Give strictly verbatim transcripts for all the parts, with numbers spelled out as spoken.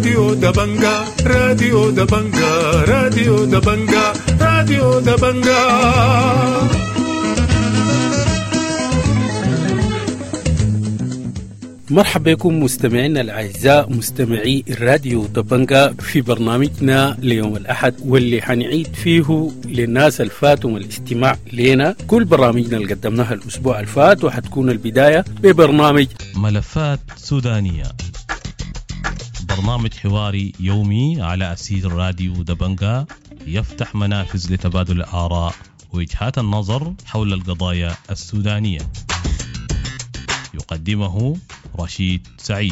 راديو دبنجا راديو دبنجا راديو دبنجا راديو دبنجا. مرحبا بكم مستمعينا الأعزاء مستمعي الراديو دبنجا في برنامجنا ليوم الأحد، واللي حنعيد فيه للناس الفاتوا الاستماع لنا كل برامجنا اللي قدمناها الأسبوع الفات، وحتكون البداية ببرنامج ملفات سودانية، برنامج حواري يومي على أسير راديو دبنجا يفتح منافذ لتبادل الآراء ووجهات النظر حول القضايا السودانية. يقدمه رشيد سعيد.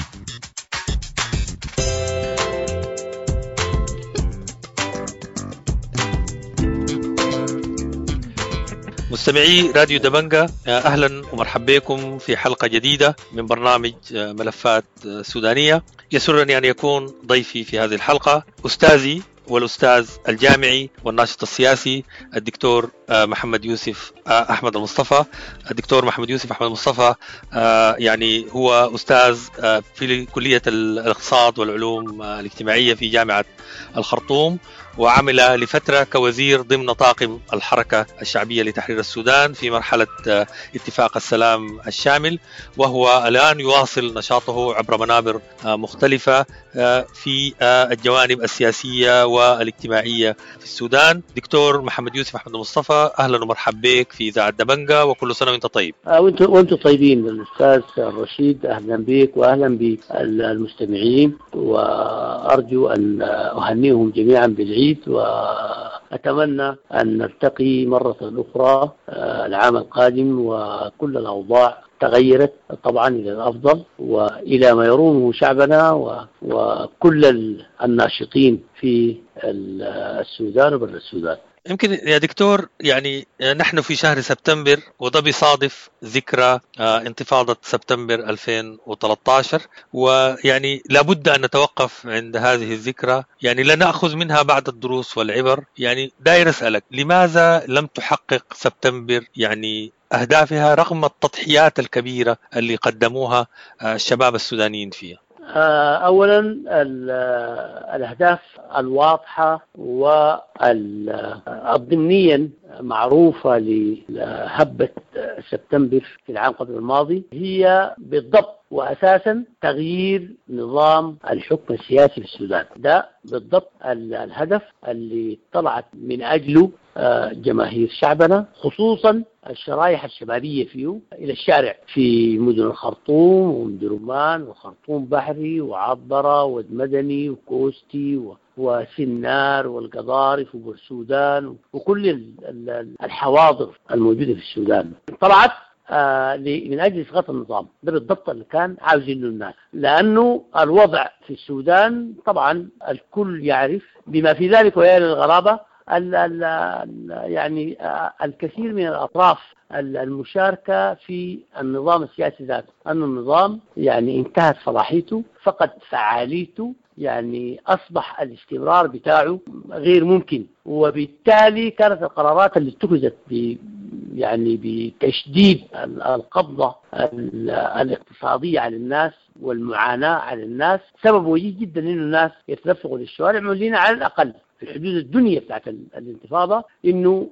مستمعي راديو دبنجا، أهلا ومرحبا بكم في حلقة جديدة من برنامج ملفات سودانية. يسرني أن يكون ضيفي في هذه الحلقة أستاذي والأستاذ الجامعي والناشط السياسي الدكتور محمد يوسف أحمد المصطفى. الدكتور محمد يوسف أحمد المصطفى يعني هو أستاذ في كلية الاقتصاد والعلوم الاجتماعية في جامعة الخرطوم، وعمل لفترة كوزير ضمن طاقم الحركة الشعبية لتحرير السودان في مرحلة اتفاق السلام الشامل، وهو الآن يواصل نشاطه عبر منابر مختلفة في الجوانب السياسية والاجتماعية في السودان. دكتور محمد يوسف أحمد المصطفى، أهلا ومرحبا بك في إذاعة دبنجا، وكل سنة وأنت طيب. وأنتم وأنتم طيبين الأستاذ رشيد، أهلا بك وأهلا بالمستمعين، وأرجو أن أهنيهم جميعا بالعيد، وأتمنى أن نلتقي مرة أخرى العام القادم وكل الأوضاع تغيرت طبعا إلى الأفضل وإلى ما يرومه شعبنا وكل الناشطين في السودان وبر السودان. يمكن يا دكتور يعني نحن في شهر سبتمبر، وده بيصادف ذكرى انتفاضة سبتمبر ألفين وثلاثة عشر، ويعني لابد أن نتوقف عند هذه الذكرى، يعني لا نأخذ منها بعض الدروس والعبر. يعني داير أسألك، لماذا لم تحقق سبتمبر يعني أهدافها رغم التضحيات الكبيرة اللي قدموها الشباب السودانيين فيها؟ أولا الأهداف الواضحة والضمنيا معروفة لهبة سبتمبر في العام قبل الماضي هي بالضبط وأساسا تغيير نظام الحكم السياسي في السودان. ده بالضبط الهدف اللي طلعت من أجله جماهير شعبنا، خصوصا الشرائح الشبابية فيه، إلى الشارع في مدن الخرطوم ومدرمان وخرطوم بحري وعبرة والمدني وكوستي وسنار والقضارف وبرسودان وكل الحواضر الموجودة في السودان. طلعت آه من أجل إسقاط النظام. ده بالضبط اللي كان عاوزينه الناس، لأنه الوضع في السودان طبعا الكل يعرف بما في ذلك ويا للغرابة ال ال يعني آه الكثير من الأطراف المشاركة في النظام السياسي ذاته، أن النظام يعني انتهت صلاحيته، فقد فعاليته، يعني أصبح الاستمرار بتاعه غير ممكن، وبالتالي كانت القرارات اللي اتخذت ب يعني بتشديد القبضة الاقتصادية على الناس والمعاناة على الناس سبب وجيه جدا إنه الناس يتدفقوا للشوارع، معلنين على الأقل في حدود الدنيا بتاعت الانتفاضة إنه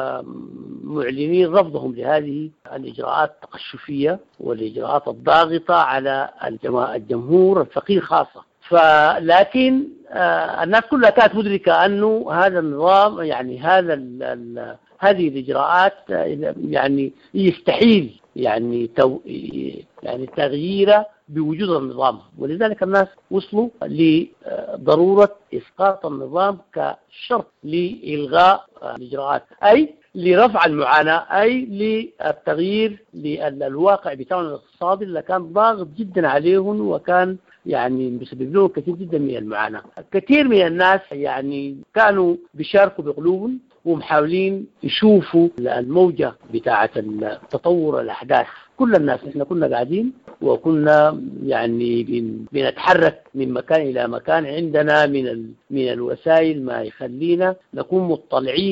معلنين رفضهم لهذه الإجراءات التقشفية والإجراءات الضاغطة على الجمهور الفقير خاصة. فلكن آه الناس كلها كانت مدركة أنه هذا النظام يعني هذا ال ال هذه الإجراءات يعني يستحيل يعني تو يعني تغييره بوجود النظام، ولذلك الناس وصلوا لضرورة إسقاط النظام كشرط لإلغاء الإجراءات، أي لرفع المعاناة، أي للتغيير للواقع بتاعنا الاقتصادي اللي كان ضاغط جدا عليهم وكان يعني بسبب لهم كثير جدا من المعاناة. كثير من الناس يعني كانوا بيشاركوا بقلوبهم ومحاولين يشوفوا الموجة بتاعة التطور الأحداث. كل الناس احنا كنا قاعدين وكنا يعني بنتحرك من مكان إلى مكان، عندنا من من الوسائل ما يخلينا نكون مطلعين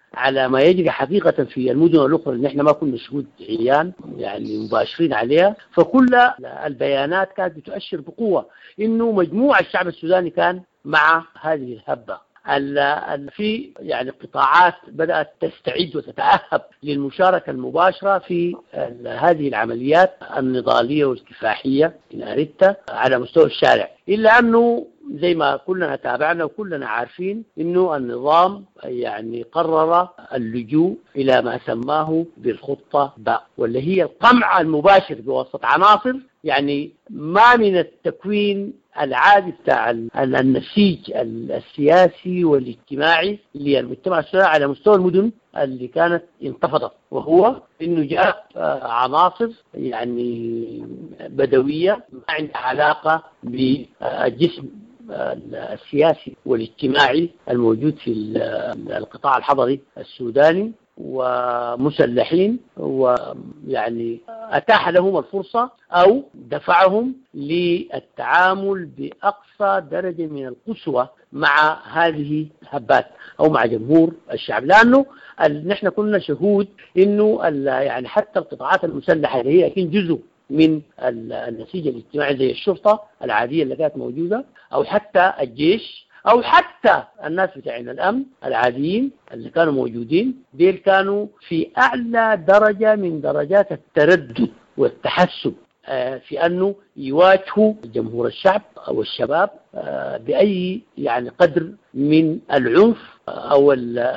على ما يجري حقيقة في المدن الأخرى اللي نحن ما كنا شهود عيان يعني مباشرين عليها، فكل البيانات كانت بتؤشر بقوة إنه مجموع الشعب السوداني كان مع هذه الهبة. في يعني قطاعات بدأت تستعد وتتأهب للمشاركة المباشرة في هذه العمليات النضالية والكفاحية إن أردت على مستوى الشارع، إلا أنه زي ما كلنا تابعنا وكلنا عارفين إنه النظام يعني قرر اللجوء إلى ما سماه بالخطة باء، واللي هي القمع المباشر بواسطة عناصر يعني ما من التكوين العادي بتاع النسيج السياسي والاجتماعي للمجتمع السوداني على مستوى المدن اللي كانت انتفضت، وهو إنه جاء عناصر يعني بدوية ما عندها علاقة بالجسم السياسي والاجتماعي الموجود في القطاع الحضري السوداني، ومسلحين، ويعني أتاح لهم الفرصة أو دفعهم للتعامل بأقصى درجة من القسوة مع هذه الهبات أو مع جمهور الشعب، لأنه نحن كنا شهود إنه يعني حتى القطاعات المسلحة اللي هي أكيد جزء من النسيج الاجتماعي زي الشرطة العادية اللي كانت موجودة، أو حتى الجيش، أو حتى الناس بتاعين الأمن العاديين اللي كانوا موجودين، ديل كانوا في أعلى درجة من درجات التردد والتحسب في أنه يواجهوا جمهور الشعب أو الشباب بأي يعني قدر من العنف أو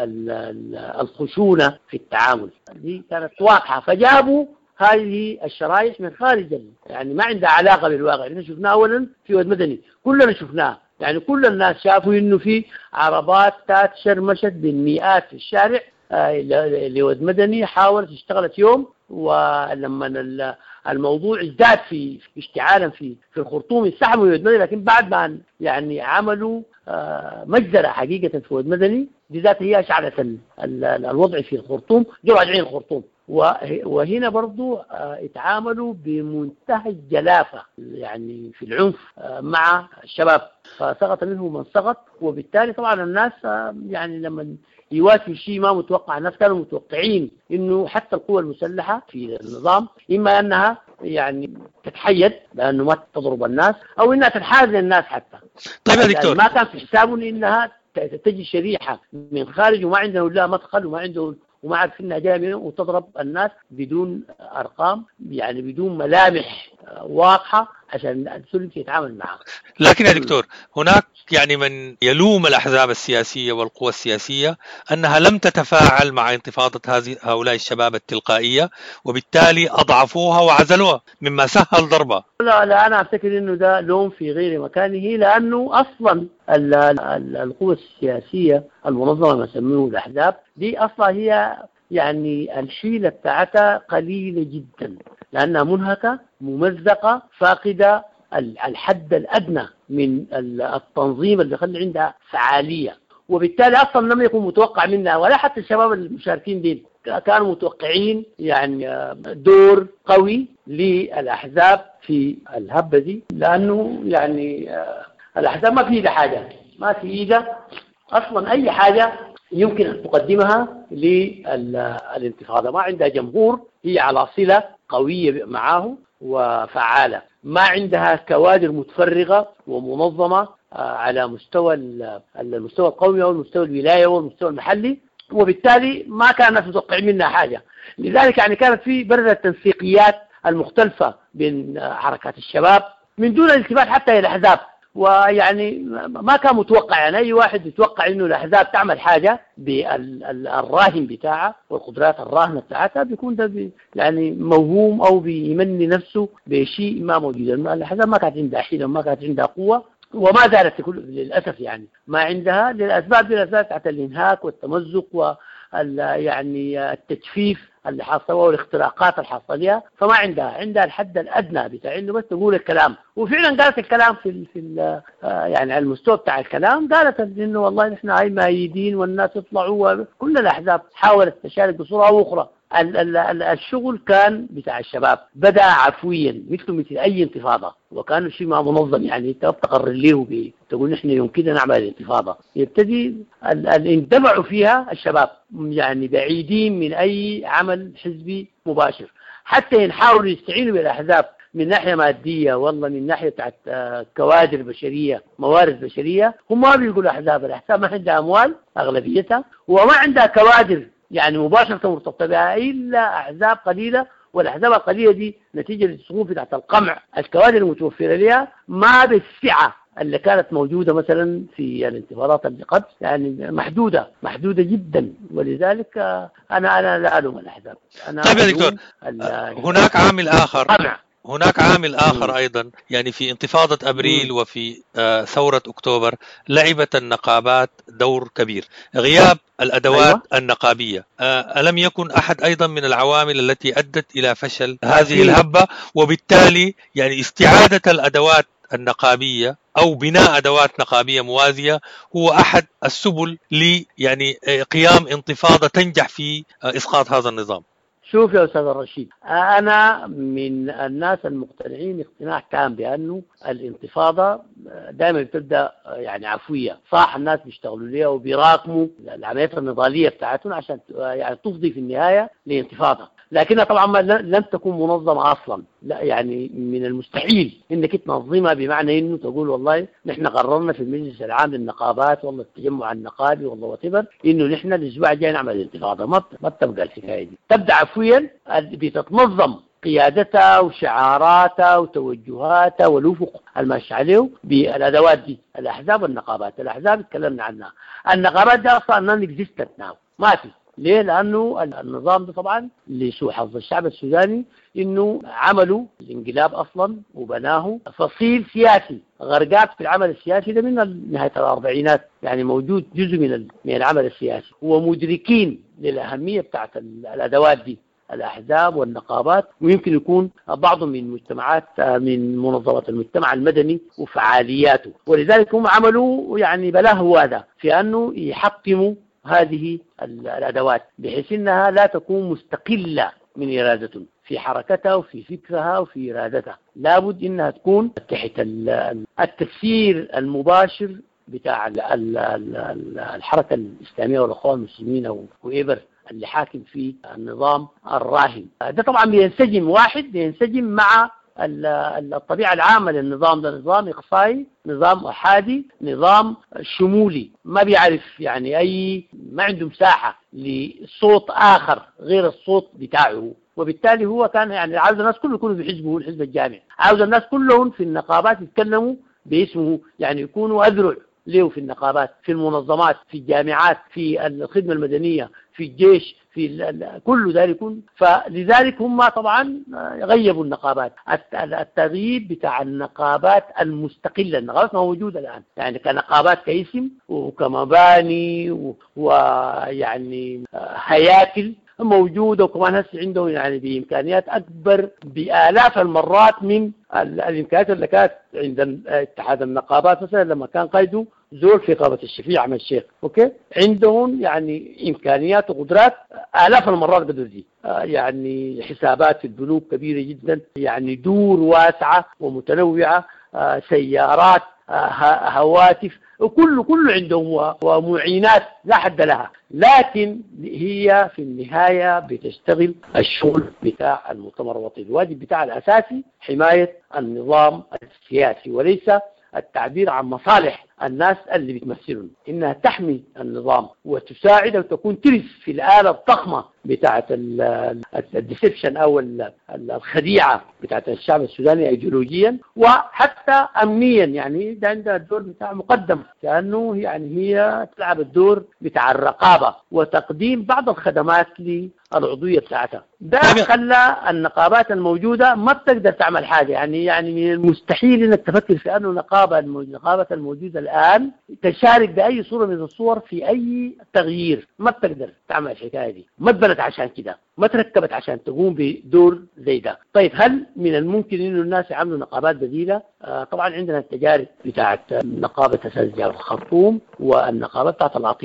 الخشونة في التعامل. دي كانت واضحة، فجابوا هذه الشرائح من خارج يعني ما عندها علاقة بالواقع. احنا شفناه أولا في واد مدني، كلنا شفناه، يعني كل الناس شافوا إنه في عربات تات شرمشت بالمئات في الشارع لود مدني، حاولت اشتغلت يوم، ولما الموضوع ازداد في اشتعالا في في الخرطوم استحموا ود مدني، لكن بعد ما يعني عملوا مجزرة حقيقة في ود مدني دي ذات هي أشعلت الوضع في الخرطوم، جو راجعين الخرطوم. وهنا برضو اتعاملوا بمنتهى الجلافة يعني في العنف مع الشباب، فسقط منهم من سقط. وبالتالي طبعا الناس يعني لما يواجهوا شيء ما متوقع، الناس كانوا متوقعين انه حتى القوى المسلحة في النظام اما انها يعني تتحيد لانه ما تضرب الناس، او انها تنحاز للناس حتى. طيب يا دكتور، ما كان في حسابهم انها تجي شريحة من خارج وما عندنا ولا مدخل وما عنده وما عارف انها جايه منه وتضرب الناس بدون ارقام، يعني بدون ملامح واضحه عشان السلم يتعامل معها. لكن يا دكتور هناك يعني من يلوم الأحزاب السياسية والقوى السياسية أنها لم تتفاعل مع انتفاضة هذه هؤلاء الشباب التلقائية، وبالتالي أضعفوها وعزلوها مما سهل ضربها. لا لا أنا أفتكر إنه ده لوم في غير مكانه، لأنه أصلا القوى السياسية المنظمة ما يسمونه الأحزاب دي أصلا هي يعني الحيلة بتاعتها قليلة جدا، لأنها منهكة ممزقة فاقدة الحد الأدنى من التنظيم اللي يخلي عندها فعالية، وبالتالي أصلا لم يكن متوقع منها ولا حتى الشباب المشاركين دي كانوا متوقعين يعني دور قوي للأحزاب في الهبة دي، لأنه يعني الأحزاب ما في إيدها حاجة، ما في إيدها أصلا أي حاجة يمكن أن تقدمها للانتفاضة. ما عندها جمهور هي على صلة قوية معه وفعالة، ما عندها كوادر متفرغة ومنظمة على مستوى المستوى القومي أو المستوى الولاية أو المستوى المحلي، وبالتالي ما كان الناس متوقعين منها حاجة. لذلك يعني كانت في برد التنسيقيات المختلفة بين حركات الشباب من دون الالتفات حتى إلى الأحزاب، ويعني ما كان متوقع يعني أي واحد يتوقع إنه الأحزاب تعمل حاجة بالراهن بتاعها والقدرات الراهنة بتاعتها، بيكون ده بي يعني موهوم أو بيمني نفسه بشيء ما موجود. الأحزاب ما كانت عندها حيلة وما كانت عندها قوة، وما زالت للأسف يعني ما عندها للأسباب للأسباب بتاعت الإنهاك والتمزق و يعني التجفيف اللي حصلوا والاختراقات اللي حصلها، فما عندها عندها الحد الأدنى بتاع إنه بس تقول الكلام. وفعلا قالت الكلام في في يعني على المستوى بتاع الكلام، قالت إنه والله نحن هاي مايدين والناس يطلعوا، وكل الأحزاب حاولت تشارك بصورة أو أخرى ال ال ال الشغل كان بتاع الشباب بدأ عفويا مثل مثل أي انتفاضة، وكان شيء ما منظم. يعني أنت تقرر له بي تقول نحن يمكننا نعمل الانتفاضة، يبتدي اندمعوا فيها الشباب يعني بعيدين من أي عمل حزبي مباشر، حتى يحاولوا يستعينوا بالأحزاب من ناحية مادية والله من ناحية بتاعت كوادر بشرية موارد بشرية. هم ما بيقولوا أحزاب، الأحزاب ما عندها أموال أغلبيتها وما عندها كوادر يعني مباشرة مرتبطة بها إلا أحزاب قليلة، والأحزاب القليلة دي نتيجة للصفوف بتاعت القمع الكوادر المتوفرة لها ما بالسعة اللي كانت موجودة مثلا في الانتفاضات اللي قبل، يعني محدودة محدودة جدا. ولذلك أنا أنا لا ألوم الأحزاب. أنا طيب يا دكتور، هناك عامل آخر قمع. هناك عامل آخر أيضا، يعني في انتفاضة أبريل وفي آه ثورة أكتوبر لعبت النقابات دور كبير، غياب الأدوات أيوة. النقابية آه ألم يكن أحد أيضا من العوامل التي أدت إلى فشل هذه الهبة؟ وبالتالي يعني استعادة الأدوات النقابية أو بناء أدوات نقابية موازية هو أحد السبل ل يعني قيام انتفاضة تنجح في إسقاط هذا النظام. شوف يا أستاذ الرشيد، أنا من الناس المقتنعين اقتناع تام بأنه الانتفاضة دائما بتبدأ يعني عفوية، صح الناس بيشتغلوا ليها وبيراكموا العمليات النضالية بتاعتهم عشان يعني تفضي في النهاية لانتفاضة، لكنها طبعا لن تكون منظمة أصلا. لا يعني من المستحيل انك تنظمها بمعنى انه تقول والله نحن قررنا في المجلس العام للنقابات والله التجمع النقابي والله وتبر انه نحن الاسبوع الجاي نعمل انتفاضه، ما ما تبقى الحكايه دي. تبدا عفويا بتتنظم قيادتها وشعاراتها وتوجهاتها والافق الماشي عليه بالادوات دي، الاحزاب والنقابات. الاحزاب تكلمنا عنها، النقابات دي اصلا نون اكزيستنت ناو، ما في. ليه؟ لأنه النظام ده طبعا لسوء حظ الشعب السوداني إنه عملوا الانقلاب أصلا وبناه فصيل سياسي غرقات في العمل السياسي ده من نهاية الأربعينات، يعني موجود جزء من من العمل السياسي، ومدركين للأهمية بتاعت الأدوات دي الأحزاب والنقابات، ويمكن يكون بعضهم من مجتمعات من منظمات المجتمع المدني وفعالياته، ولذلك هم عملوا يعني بلاه هذا في أنه يحطموا هذه الأدوات بحيث أنها لا تكون مستقلة من إرادته في حركتها وفي فكرها وفي إرادتها، لابد أنها تكون تحت التفسير المباشر بتاع الحركة الإسلامية والأخوان المسلمين أو وإيبر اللي حاكم في النظام الراهن. ده طبعا بينسجم واحد بينسجم مع الطبيعة العامة للنظام ده، نظام إقصائي، نظام أحادي، نظام شمولي، ما بيعرف يعني أي ما عنده مساحة لصوت آخر غير الصوت بتاعه، وبالتالي هو كان يعني عاوز الناس كله يكونوا في حزبه الحزب الجامعي، عاوز الناس كلهم في النقابات يتكلموا باسمه، يعني يكونوا أذرع له في النقابات، في المنظمات، في الجامعات، في الخدمة المدنية، في الجيش، في كل ذلك يكون. فلذلك هم طبعا غيبوا النقابات، التغييب بتاع النقابات المستقلة. النقابات ما موجودة الآن يعني كنقابات كاسم وكمباني ويعني هياكل موجودة، وكمان هسه عندهم يعني بإمكانيات أكبر بآلاف المرات من الإمكانيات اللي كانت عند اتحاد النقابات مثلا لما كان قيده زول في قامة الشفيع عمل الشيخ. أوكي، عندهم يعني إمكانيات وقدرات آلاف المرات قدر دي، يعني حسابات في البنوك كبيرة جدا، يعني دور واسعة ومتنوعة، سيارات، هواتف، وكله كله عندهم ومعينات لا حد لها، لكن هي في النهاية بتشتغل الشغل بتاع المؤتمر الوطني. الواجب بتاع الأساسي حماية النظام السياسي وليس التعبير عن مصالح الناس اللي بتمثلهم، إنها تحمي النظام وتساعد وتكون ترس في الآلة الضخمة بتاعة الديسبشن أو الخديعة بتاعة الشعب السوداني أيديولوجيا وحتى أمنيا. يعني ده عندها الدور بتاع مقدم، كأنه يعني هي تلعب الدور بتاع الرقابة وتقديم بعض الخدمات للعضوية بتاعتها. ده خلى النقابات الموجودة ما بتقدر تعمل حاجة، يعني يعني من المستحيل إنك تفكر في أنه نقابة النقابة الموجودة الآن تشارك بأي صورة من الصور في أي تغيير، ما بتقدر تعمل الحكاية دي، ما اتبنت عشان كده، ما تركبت عشان تقوم بدور زي ده. طيب هل من الممكن إنه الناس يعملوا نقابات بديلة؟ آه طبعا عندنا التجارب بتاعت نقابة أساتذة الخرطوم والنقابة بتاعت الأطباء،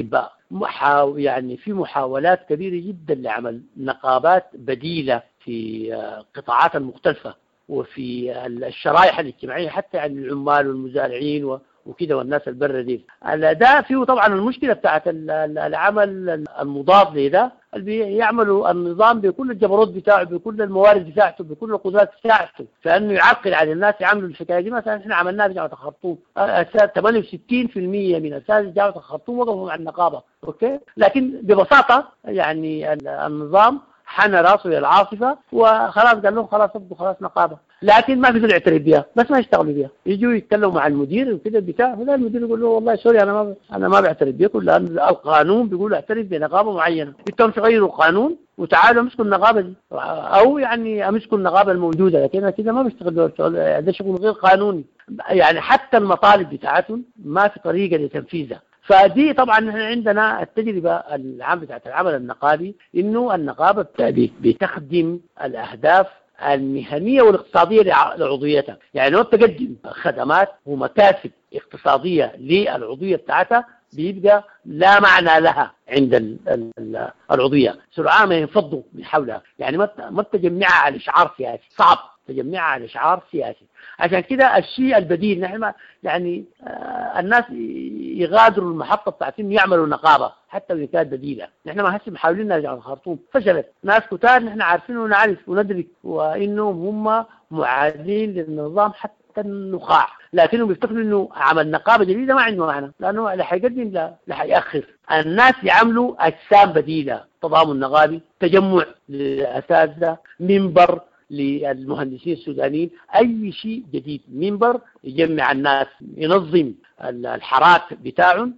محاو يعني في محاولات كبيرة جدا لعمل نقابات بديلة في قطاعات المختلفة وفي الشرائح الاجتماعية، حتى يعني العمال والمزارعين وكده والناس البرة دي. ده فيه طبعا المشكلة بتاعت العمل المضاد لده، اللي يعملوا النظام بكل الجبروت بتاعه، بكل الموارد بتاعته، بكل القدرات بتاعته، فانه يعقل على الناس يعملوا الحكايه دي. مثلا احنا عملناها في جامعه الخرطوم، ثمانية وستين بالمئة من اساتذه جامعه الخرطوم وقفوا مع النقابه، اوكي، لكن ببساطه يعني النظام حنى راسه للعاصفه وخلاص قال لهم خلاص ابدوا خلاص نقابه، لكن ما بيقدروا يعترف بيها، بس ما يشتغلوا بيها. يجوا يتكلموا مع المدير وكده بتاع، فلا المدير يقول له والله سوري انا ما انا ما بعترف بيكم، لان القانون بيقول اعترف بنقابه معينه، انتم تغيروا القانون وتعالوا امسكوا النقابه دي، او يعني امسكوا النقابه الموجوده، لكن كده ما بيشتغلوا، ده شغل غير قانوني. يعني حتى المطالب بتاعتهم ما في طريقه لتنفيذها. فدي طبعا احنا عندنا التجربه العام بتاعت العمل النقابي، انه النقابه بتخدم الاهداف المهنيه والاقتصاديه لعضويتها. يعني لو تقدم خدمات ومكاسب اقتصاديه للعضويه بتاعتها بيبقى لا معنى لها عند العضوية، سرعان ما ينفضوا من حولها. يعني ما تجمعها على شعار سياسي، صعب تجمعها على شعار سياسي. عشان كده الشيء البديل نحن يعني آه الناس يغادروا المحطة بتاعتهم يعملوا نقابة حتى لو كانت بديلة. نحن ما هسه محاولين نرجع الخرطوم، فشلت. ناس كتار نحن عارفين ونعرف وندرك وإنهم هم معادين للنظام حتى النخاع، لكنهم بيفتكروا إنه عمل نقابة جديدة ما عنده معنى، لأنه لا حيقدم لا لا حيأخر. الناس يعملوا أجسام بديلة، تضامن نقابي، تجمع للأساتذة، منبر للمهندسين السودانيين، أي شيء جديد، منبر يجمع الناس، ينظم الحراك بتاعهم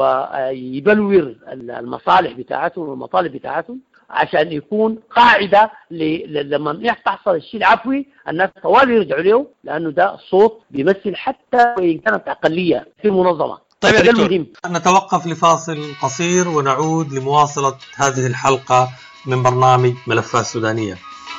ويبلور المصالح بتاعتهم والمطالب بتاعتهم، عشان يكون قاعدة لما تحصل الشيء العفوي الناس طوال يرجعوا له، لأنه ده صوت بيمثل حتى وإن كانت أقلية في المنظمة. طيب يا دكتور، نتوقف لفاصل قصير ونعود لمواصلة هذه الحلقة من برنامج ملفات سودانية.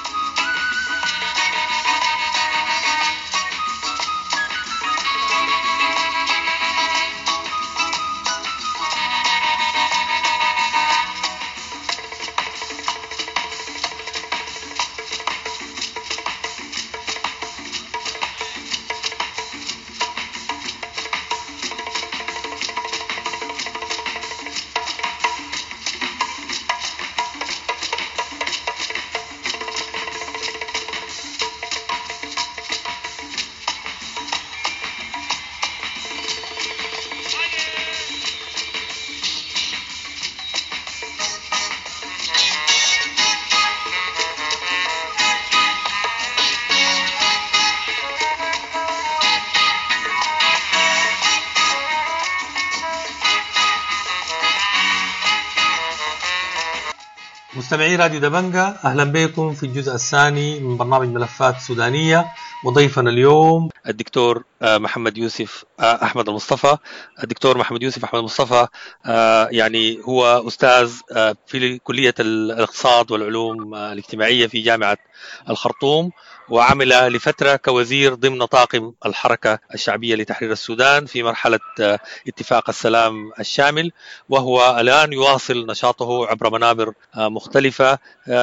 مستمعي راديو دبنجة، أهلا بكم في الجزء الثاني من برنامج ملفات سودانية. وضيفنا اليوم الدكتور محمد يوسف أحمد المصطفى. الدكتور محمد يوسف أحمد المصطفى يعني هو أستاذ في كلية الاقتصاد والعلوم الاجتماعية في جامعة الخرطوم، وعمل لفترة كوزير ضمن طاقم الحركة الشعبية لتحرير السودان في مرحلة اتفاق السلام الشامل، وهو الآن يواصل نشاطه عبر منابر مختلفة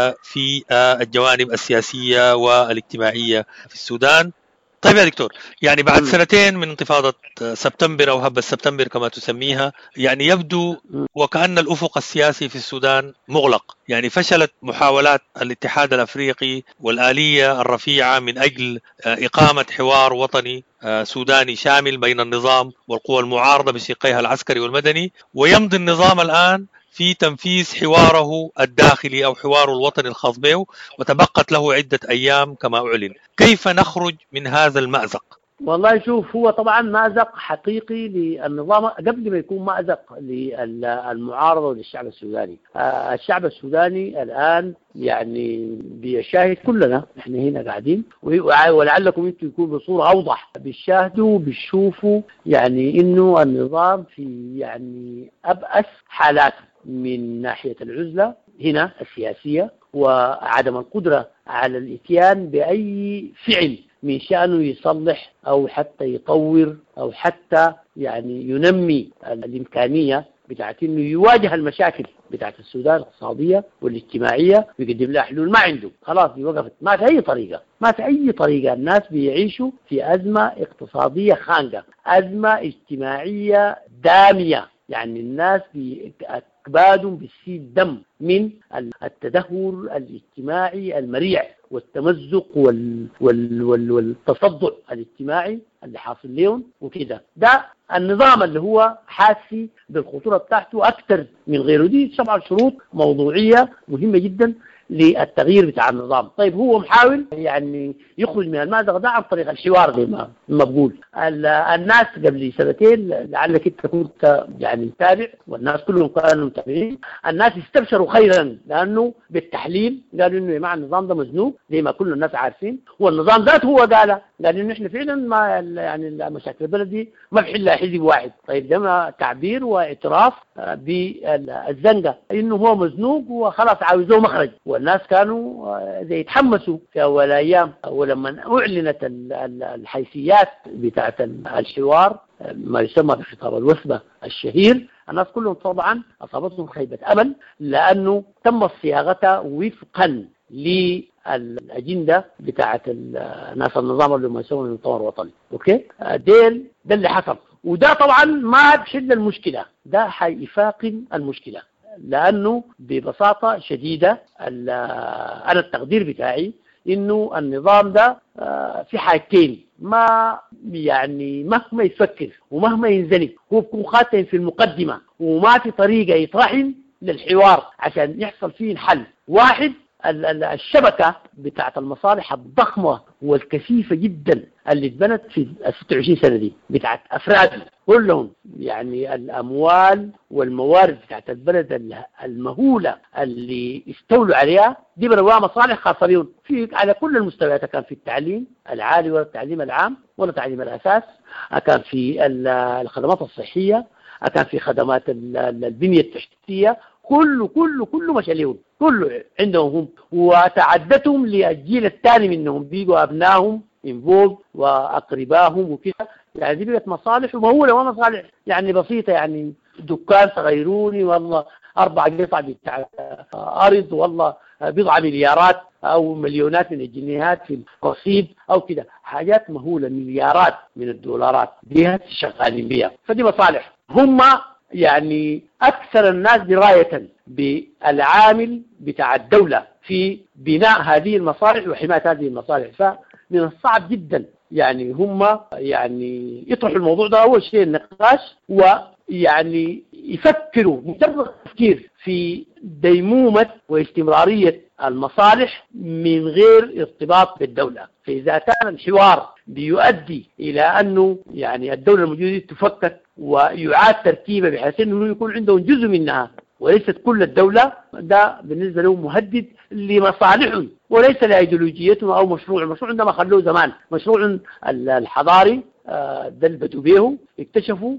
في الجوانب السياسية والاجتماعية في السودان. طيب يا دكتور، يعني بعد سنتين من انتفاضة سبتمبر أو هبة سبتمبر كما تسميها، يعني يبدو وكأن الأفق السياسي في السودان مغلق. يعني فشلت محاولات الاتحاد الأفريقي والآلية الرفيعة من أجل إقامة حوار وطني سوداني شامل بين النظام والقوى المعارضة بشقيها العسكري والمدني، ويمضي النظام الآن في تنفيذ حواره الداخلي أو حواره الوطني الخاص به، وتبقت له عدة أيام كما أعلن. كيف نخرج من هذا المأزق؟ والله شوف، هو طبعا مأزق حقيقي للنظام قبل ما يكون مأزق للمعارضة وللشعب السوداني. الشعب السوداني الآن يعني بيشاهد، كلنا احنا هنا قاعدين ولعلكم انتم يكون بصورة أوضح، بيشاهدوا بيشوفوا يعني إنه النظام في يعني أبأس حالاته من ناحية العزلة هنا السياسية، وعدم القدرة على الاتيان بأي فعل من شأنه يصلح أو حتى يطور أو حتى يعني ينمي الإمكانية بتاعت إنه يواجه المشاكل بتاعت السودان الاقتصادية والاجتماعية ويقدم لها حلول، ما عنده، خلاص دي وقفت، ما في أي طريقة، ما في أي طريقة. الناس بيعيشوا في أزمة اقتصادية خانقة، أزمة اجتماعية دامية، يعني الناس بأكبادهم بتسيل دم من التدهور الاجتماعي المريع والتمزق وال وال وال والتصدع الاجتماعي اللي حاصل لهم وكده. ده النظام اللي هو حاسي بالخطورة بتاعته أكثر من غيره. دي سبع شروط موضوعية مهمة جدا للتغيير بتاع النظام. طيب هو محاول يعني يخرج من المأزق ده عن طريق الحوار زي ما ما بقول. الناس قبل سنتين لعلك انت كنت يعني متابع والناس كلهم كانوا متابعين، الناس استبشروا خيرا لانه بالتحليل قالوا انه يا جماعه النظام ده مزنوق زي ما كل الناس عارفين، والنظام ذاته هو قال قال انه احنا فعلا ما يعني مشاكل البلد دي ما بحلها حزب واحد. طيب ده تعبير واعتراف بالزنقه انه هو مزنوق وخلاص عاوزوه مخرج، والناس كانوا زي يتحمسوا في اول ايام. ولما اعلنت الحيثيات بتاعت الحوار ما يسمى بخطاب الوثبه الشهير، الناس كلهم طبعا اصابتهم خيبه امل لانه تم صياغتها وفقا للاجنده بتاعت ناس النظام اللي هم يسموه المؤتمر الوطني. اوكي ديل ده اللي حصل، وده طبعا ما بحل المشكله، ده حيفاقم المشكله، لانه ببساطه شديده انا التقدير بتاعي انه النظام ده في حاجتين ما يعني مهما يفكر ومهما ينزنق هو بيكون خاتم في المقدمه وما في طريقه يطرحن للحوار عشان يحصل فيه الحل. واحد الشبكه بتاعت المصالح الضخمه والكثيفه جدا اللي اتبنت في ستة وعشرين سنه دي بتاعت افراد كلهم، يعني الاموال والموارد بتاعت البلد المهوله اللي استولوا عليها دي بنوها مصالح خاصه بهم في على كل المستويات، كان في التعليم العالي ولا التعليم العام ولا تعليم الاساس، كان في الخدمات الصحيه، كان في خدمات البنيه التحتيه، كله كله كله مشاليهم كله عندهم هم، وتعدتهم للجيل الثاني منهم بيجوا ابنائهم انفولد واقربائهم وكذا. يعني دي بقت مصالح ومهوله ومصالح يعني بسيطه، يعني دكان صغيروني والله اربع قطع بتاع ارض والله بضع مليارات او مليونات من الجنيهات في الرصيد او كده، حاجات مهوله مليارات من الدولارات دي شغالين بيها. فدي مصالح. هم يعني أكثر الناس دراية بالعامل بتاع الدولة في بناء هذه المصالح وحماية هذه المصالح، فمن الصعب جدا يعني هم يعني يطرحوا الموضوع ده أول شيء النقاش، ويعني يفكروا مجرد التفكير في ديمومة واستمرارية المصالح من غير ارتباط بالدولة. فإذا كان الحوار بيؤدي إلى أنه يعني الدولة الموجودة تفكك ويعاد ترتيبها بحيث أنه يكون عندهم جزء منها وليست كل الدولة، ده بالنسبة لهم مهدد لمصالحهم وليس لأيديولوجيتهم أو مشروع. المشروع عندما خلوه زمان مشروع الحضاري ده اللي بدوا به، اكتشفوا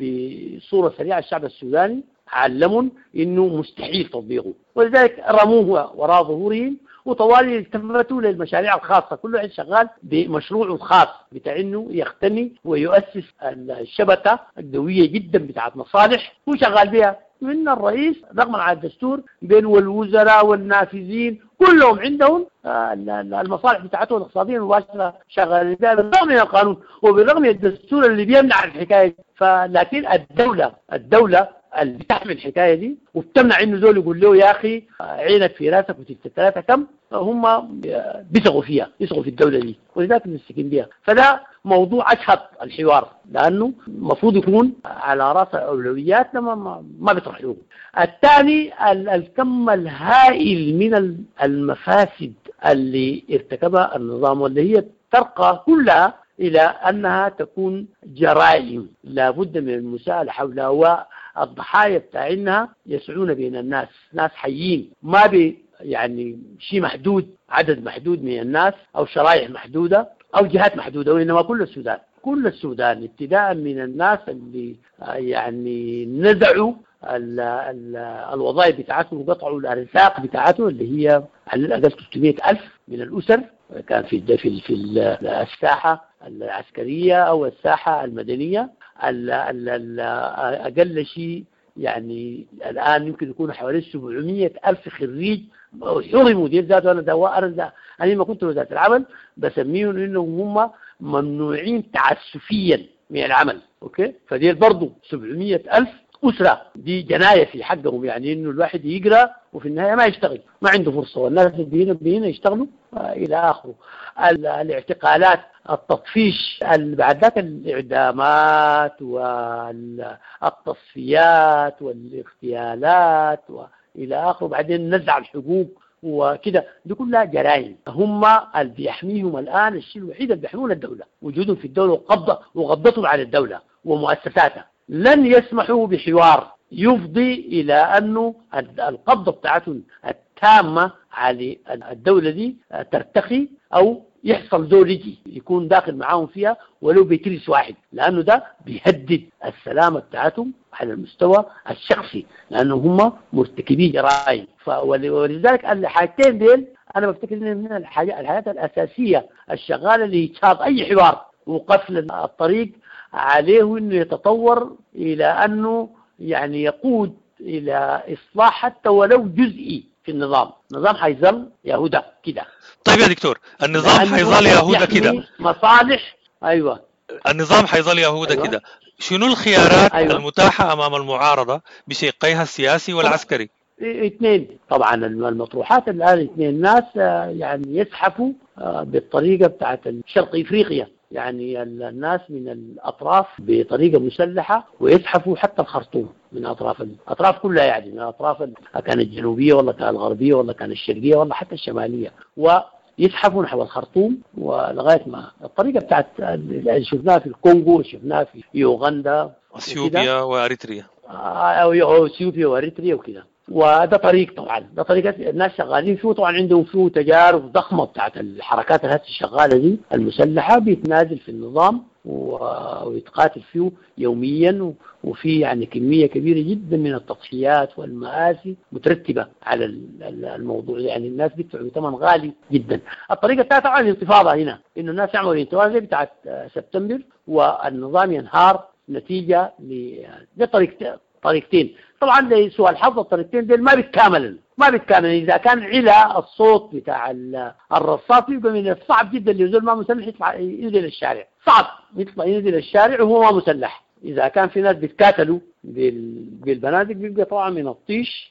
بصورة سريعة الشعب السوداني علموا انه مستحيل تطبيقه، ولذلك رموه وراء ظهورهم وطوالي التفتوا للمشاريع الخاصة، كل واحد شغال بمشروعه الخاص بتاع انه يقتني ويؤسس الشبكة القوية جدا بتاعت مصالح وشغال بها من الرئيس رغم عن الدستور بين والوزراء والنافذين كلهم عندهم المصالح بتاعتهم الاقتصادية المباشرة شغالين بها بالرغم من القانون وبالرغم من الدستور اللي بيمنع الحكاية. فلكن الدولة الدولة اللي بتحمل الحكاية دي وبتمنع انه زول يقول له يا اخي عينك في راسك وتلت ثلاثة كم، هم بيسغوا فيها يسغوا في الدولة دي ولذلك نستكين بها. فده موضوع أشهد الحوار لأنه مفروض يكون على رأس الأولويات لما ما بيطرحوه. الثاني الكم الهائل من المفاسد اللي ارتكبها النظام واللي هي ترقى كلها إلى أنها تكون جرائم لابد من المساءلة حولها، والضحايا بتاعينها يسعون بين الناس، ناس حيين ما بي يعني شيء محدود عدد محدود من الناس أو شرائح محدودة أو جهات محدودة، وإنما كل السودان كل السودان ابتداء من الناس اللي يعني نزعوا ال ال الوظائف بتاعتهم وقطعوا الأرزاق بتاعتهم اللي هي على الأقل ثلاثمئة ألف من الأسر كان في في في الساحة العسكرية أو الساحة المدنية، أقل شيء يعني الآن يمكن يكون حوالي سبعمية ألف خريج حرموا دي ذاته. أنا دواء أنا أنا ما كنت وزارة العمل بسميهم إنهم هم ممنوعين تعسفيا من العمل. أوكي، فدي برضو سبعمية ألف أسرة، دي جناية في حقهم، يعني إنه الواحد يقرأ وفي النهاية ما يشتغل، ما عنده فرصة، والناس بينا بينا يشتغلوا آه إلى آخره. الاعتقالات، التطفيش، بعد ذاك الإعدامات والتصفيات والاغتيالات وإلى آخره، بعدين نزع الحقوق وكده، دي كلها جرائم. هم اللي بيحميهم الآن، الشيء الوحيد اللي بيحمون الدولة، وجودهم في الدولة وقبضة وقبضتهم على الدولة ومؤسساتها. لن يسمحوا بحوار يفضي إلى أنه القبضة بتاعتهم التامة على الدولة دي ترتخي، أو يحصل زولجي يكون داخل معاهم فيها ولو بكريس واحد، لأنه ده بيهدد السلامة بتاعتهم على المستوى الشخصي، لأنه هم مرتكبي جرائم. ولذلك الحاجتين ديل أنا بفتكر إن من الحاجات الأساسية الشغالة لإيجاد أي حوار وقفل الطريق عليه إنه يتطور إلى أنه يعني يقود إلى إصلاح حتى ولو جزئي في النظام. النظام حيظل يهودا كده. طيب يا دكتور، النظام حيظل يهودا كده، مصالح. أيوة، النظام حيظل يهودا أيوة. كده، شنو الخيارات أيوة. المتاحة أمام المعارضة بشقيها السياسي والعسكري؟ اثنين طبعا المطروحات الآن، اثنين ناس يعني يزحفوا بالطريقة بتاعت شرق إفريقيا، يعني الناس من الأطراف بطريقة مسلحة ويزحفوا حتى الخرطوم من أطراف الأطراف كلها، يعني من الأطراف كانت الجنوبية ولا كانت الغربية ولا كانت الشرقية ولا حتى الشمالية، ويزحفوا نحو الخرطوم ولغاية ما الطريقة بتاعت اللي شفناها في الكونغو وشفناها في يوغندا اثيوبيا واريتريا او اثيوبيا واريتريا وكده. وده طريق طبعا، ده طريقة الناس شغالين فيه، طبعا عندهم فيه تجارب ضخمة بتاعت الحركات هذه الشغالة دي المسلحة، بيتنازل في النظام ويتقاتل فيه يوميا، وفي يعني كمية كبيرة جدا من التضحيات والمآسي مترتبة على الموضوع، يعني الناس بيدفعوا ثمن غالي جدا. الطريقة الثانية طبعا الانتفاضة هنا، انه الناس يعملوا انتفاضة بتاعت سبتمبر والنظام ينهار نتيجة لطريقتين طريقتين. طبعا لسوء الحظ الطريقتين دول ما بيتكاملن ما بيتكاملن إذا كان علا الصوت بتاع الرصاص يبقى من الصعب جدا اللي يزول ما مسلح يطلع ينزل الشارع، صعب يطلع ينزل الشارع وهو ما مسلح. إذا كان في ناس بيتكاتلوا بالبنادق بيبقى طبعا من الطيش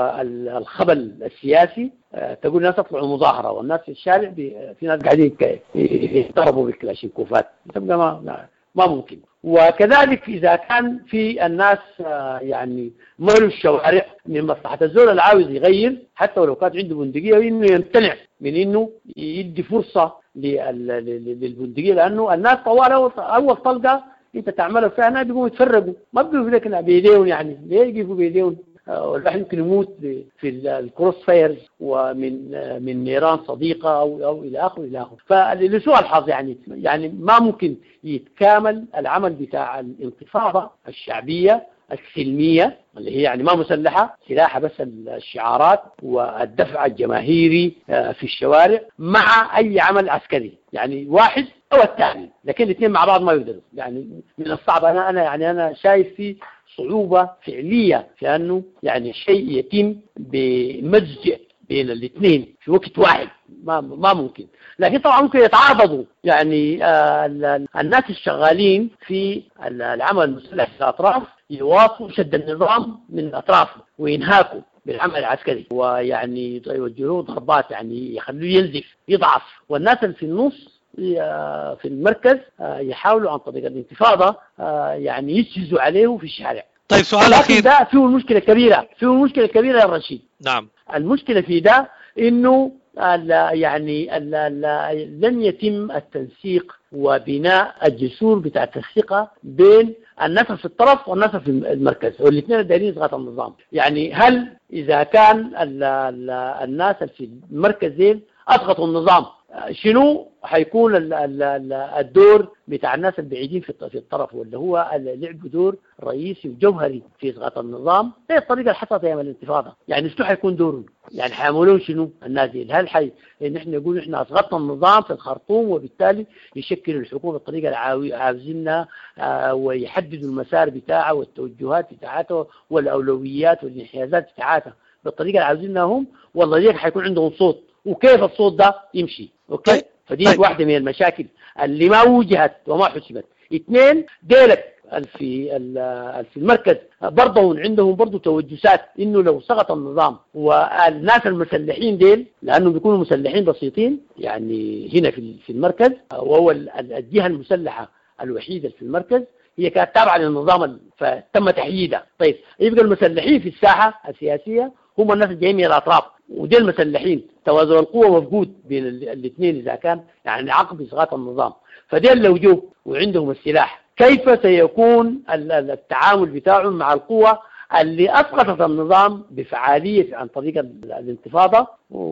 والخبل السياسي، تقول الناس يطلعوا مظاهرة والناس في الشارع في ناس قاعدين يضربوا بالكلاشينكوفات، تبقى ما ما ممكن. وكذلك إذا كان في الناس يعني مالوا الشوارع من مصلحة الزول اللي عاوز يغير حتى ولو كانت عنده بندقية، إنه يمتنع من إنه يدي فرصة للبندقية، لأنه الناس طوال أول طلقة أنت تعملها فيها ناس بيقوموا يتفرقوا، ما بيقوموا لك بيديهم، يعني ليه يجيبوا بيديهم؟ الواحد يمكن يموت في الكروس فايرز ومن من نيران صديقة أو أو إلى آخره إلى آخره. فلسوء الحظ يعني يعني ما ممكن يتكامل العمل بتاع الانتفاضة الشعبية السلمية اللي هي يعني ما مسلحة، سلاحها بس الشعارات والدفع الجماهيري في الشوارع مع أي عمل عسكري، يعني واحد أو الثاني، لكن الاثنين مع بعض ما يقدروا. يعني من الصعب أنا أنا يعني أنا شايف فيه صعوبة فعلية في أنه يعني شيء يتم بمزج بين الاثنين في وقت واحد، ما ما ممكن. لكن طبعا ممكن يتعارضوا، يعني آه الناس الشغالين في العمل المسلح في الأطراف يواصلوا شد النظام من أطرافه وينهاكوا بالعمل العسكري، ويعني يوجهوا ضربات يعني يخلوه ينزف يضعف، والناس اللي في النص في المركز يحاولوا عن طريق الانتفاضة يعني يسجزوا عليه في الشارع. طيب سؤال أخير، ده فيه المشكلة كبيرة فيه المشكلة كبيرة يا رشيد. نعم، المشكلة في ده إنه يعني لن يتم التنسيق وبناء الجسور بتاع الثقة بين الناس في الطرف والناس في المركز، والاثنين دايرين يضغطوا النظام. يعني هل إذا كان الناس في المركز دين أضغطوا النظام شنو حيكون الدور بتاع الناس البعيدين في الطرف، واللي هو لعبوا دور رئيسي وجوهري في إسقاط النظام. هي الطريقة اللي حصلت أيام الانتفاضة. يعني شنو حيكون دورهم؟ يعني حيعملون شنو الناس دي؟ هل حي إن إحنا نقول إحنا أسقطنا النظام في الخرطوم وبالتالي يشكلوا الحكومة بالطريقة اللي عاوزينها آه ويحددوا المسار بتاعه والتوجهات بتاعته والأولويات والانحيازات بتاعتها بالطريقة اللي عاوزينها هم، والله ديك حيكون عندهم صوت، وكيف الصوت ده يمشي؟ أوكي؟ طيب. فدي طيب. واحدة من المشاكل اللي ما وجهت وما حسبت. اثنين، ديلك في في المركز برضه عندهم برضه توجسات انه لو سقط النظام والناس المسلحين ديل، لانه بيكونوا مسلحين بسيطين يعني هنا في في المركز، وهو الجهه المسلحه الوحيده في المركز هي كانت تابعه للنظام فتم تحييدها. طيب يبقى المسلحين في الساحه السياسيه هم الناس الجايين من الاطراف، ودي المسلحين توازن القوه مفقود بين الاثنين اذا كان يعني عقب اسقاط النظام. فديل لو جو وعندهم السلاح كيف سيكون التعامل بتاعهم مع القوة اللي أسقطت النظام بفعالية عن طريق الانتفاضة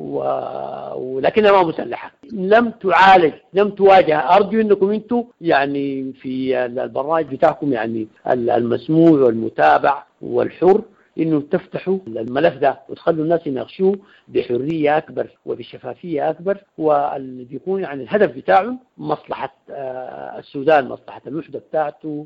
ولكنها ما مسلحة، لم تعالج، لم تواجه. أرجو أنكم أنتم يعني في البرنامج بتاعكم يعني المسموع والمتابع والحر إنه تفتحوا الملف ده وتخلوا الناس يناقشوه بحرية أكبر وبشفافية أكبر، واللي بيكون يعني الهدف بتاعه مصلحة السودان، مصلحة الوحدة بتاعته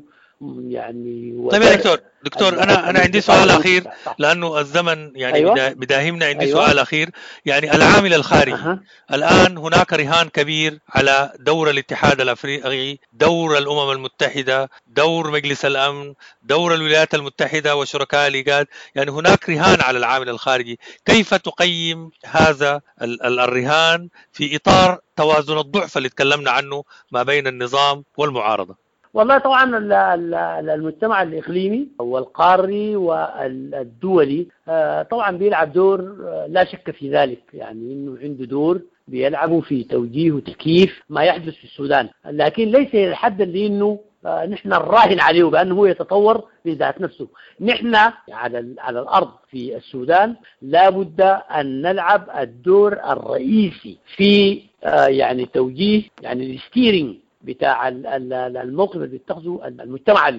يعني. طيب يا دكتور دكتور انا انا عندي سؤال اخير لانه الزمن يعني أيوة. بداهمنا. عندي أيوة. سؤال اخير. يعني العامل الخارجي أه. الان هناك رهان كبير على دور الاتحاد الافريقي، دور الامم المتحده، دور مجلس الامن، دور الولايات المتحده وشركاء الايجاد. يعني هناك رهان على العامل الخارجي. كيف تقيم هذا الرهان في اطار توازن الضعف اللي تكلمنا عنه ما بين النظام والمعارضه؟ والله طبعا المجتمع الإقليمي والقاري والدولي طبعا بيلعب دور لا شك في ذلك، يعني إنه عنده دور بيلعبوا في توجيه وتكييف ما يحدث في السودان، لكن ليس إلى الحد اللي إنه نحن نراهن عليه بأنه هو يتطور بذات نفسه. نحن على على الأرض في السودان لابد أن نلعب الدور الرئيسي في يعني توجيه يعني الستيرنج بتاع الموقف اللي بيتخذه المجتمع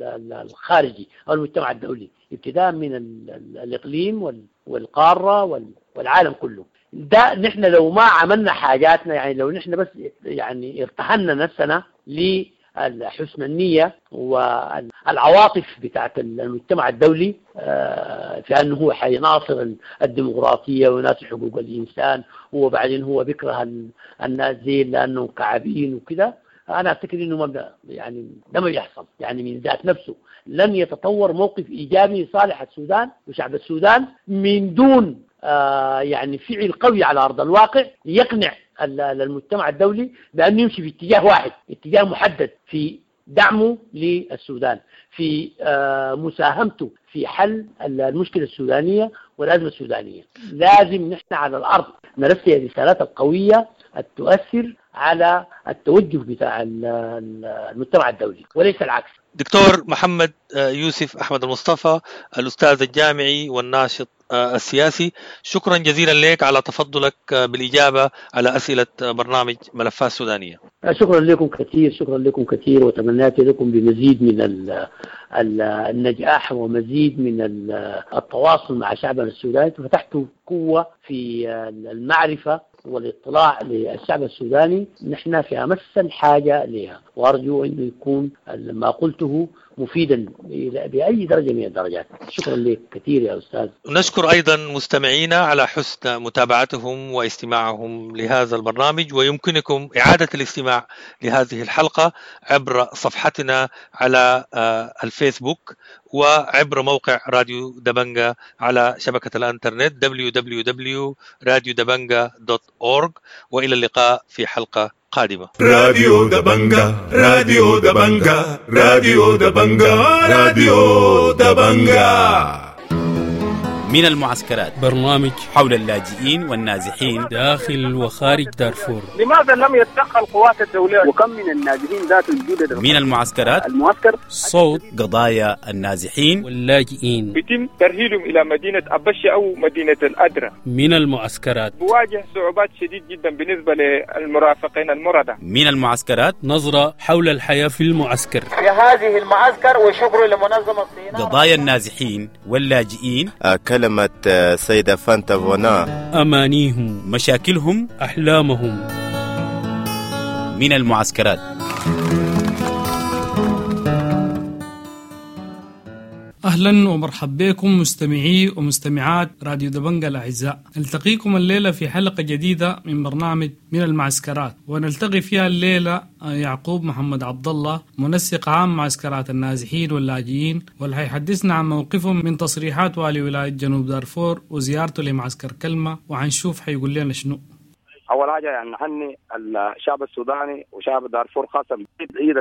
الخارجي أو المجتمع الدولي، ابتداء من الإقليم والقارة والعالم كله. ده نحن لو ما عملنا حاجاتنا، يعني لو نحن بس يعني ارتهنا نفسنا لحسن النية والعواطف بتاعت المجتمع الدولي في أنه هو حيناصر الديمقراطية ويناصر حقوق الإنسان وبعدين هو بيكره الناس زي لأنه كعبين وكده، أنا أفتكر إنه مبدأ يعني ده ما بيحصل. يعني من ذات نفسه لن يتطور موقف إيجابي لصالح السودان وشعب السودان من دون آه يعني فعل قوي على أرض الواقع يقنع المجتمع الدولي بأنه يمشي في اتجاه واحد، اتجاه محدد في دعمه للسودان، في آه مساهمته في حل المشكلة السودانية والأزمة السودانية. لازم نحن على الأرض نرسل الرسالات القوية تؤثر على التوجه بتاع المجتمع الدولي وليس العكس. دكتور محمد يوسف أحمد المصطفى، الأستاذ الجامعي والناشط السياسي، شكرا جزيلا لك على تفضلك بالإجابة على أسئلة برنامج ملفات سودانية. شكرا لكم كثير، شكرا لكم كثير، وتمنيت لكم بمزيد من النجاح ومزيد من التواصل مع شعبنا السوداني. فتحتوا قوة في المعرفة والاطلاع للشعب السوداني، نحن في أمس الحاجة لها، وأرجو أن يكون ما قلته مفيدا بأي درجة من الدرجات. شكرا لك كثير يا أستاذ. نشكر أيضا مستمعينا على حسن متابعتهم واستماعهم لهذا البرنامج، ويمكنكم إعادة الاستماع لهذه الحلقة عبر صفحتنا على الفيسبوك وعبر موقع راديو دبنجا على شبكة الانترنت دبليو دبليو دبليو دوت راديو دبنجا دوت أورغ. وإلى اللقاء في حلقة قادمة. راديو دبنجا راديو دبنجا راديو دبنجا راديو دبنجا. من المعسكرات. برنامج حول اللاجئين والنازحين داخل وخارج دارفور. لماذا لم يتدخل القوات الدولية؟ وكم من النازحين ذات الجودة من المعسكرات. المعسكر صوت قضايا النازحين واللاجئين. يتم ترهيلهم إلى مدينة أبشة أو مدينة الأدرى. من المعسكرات بواجه صعوبات شديد جدا بالنسبة للمرافقين المردة. من المعسكرات نظرة حول الحياة في المعسكر. في هذه المعسكر وشكر لمنظمة سيناء. قضايا النازحين واللاجئين. كلمة سيدة فانتا فونا. أمانيهم، مشاكلهم، أحلامهم. من المعسكرات. أهلا ومرحبا بكم مستمعي ومستمعات راديو دبنجة الأعزاء. نلتقيكم الليلة في حلقة جديدة من برنامج من المعسكرات، ونلتقي فيها الليلة يعقوب محمد عبد الله، منسق عام معسكرات النازحين واللاجئين، واللي حيحدثنا عن موقفهم من تصريحات والي ولاية جنوب دارفور وزيارته لمعسكر كلمة، وحنشوف حيقول لنا شنو. أول حاجة يعني نحني الشعب السوداني وشعب دارفور خاصة بعيد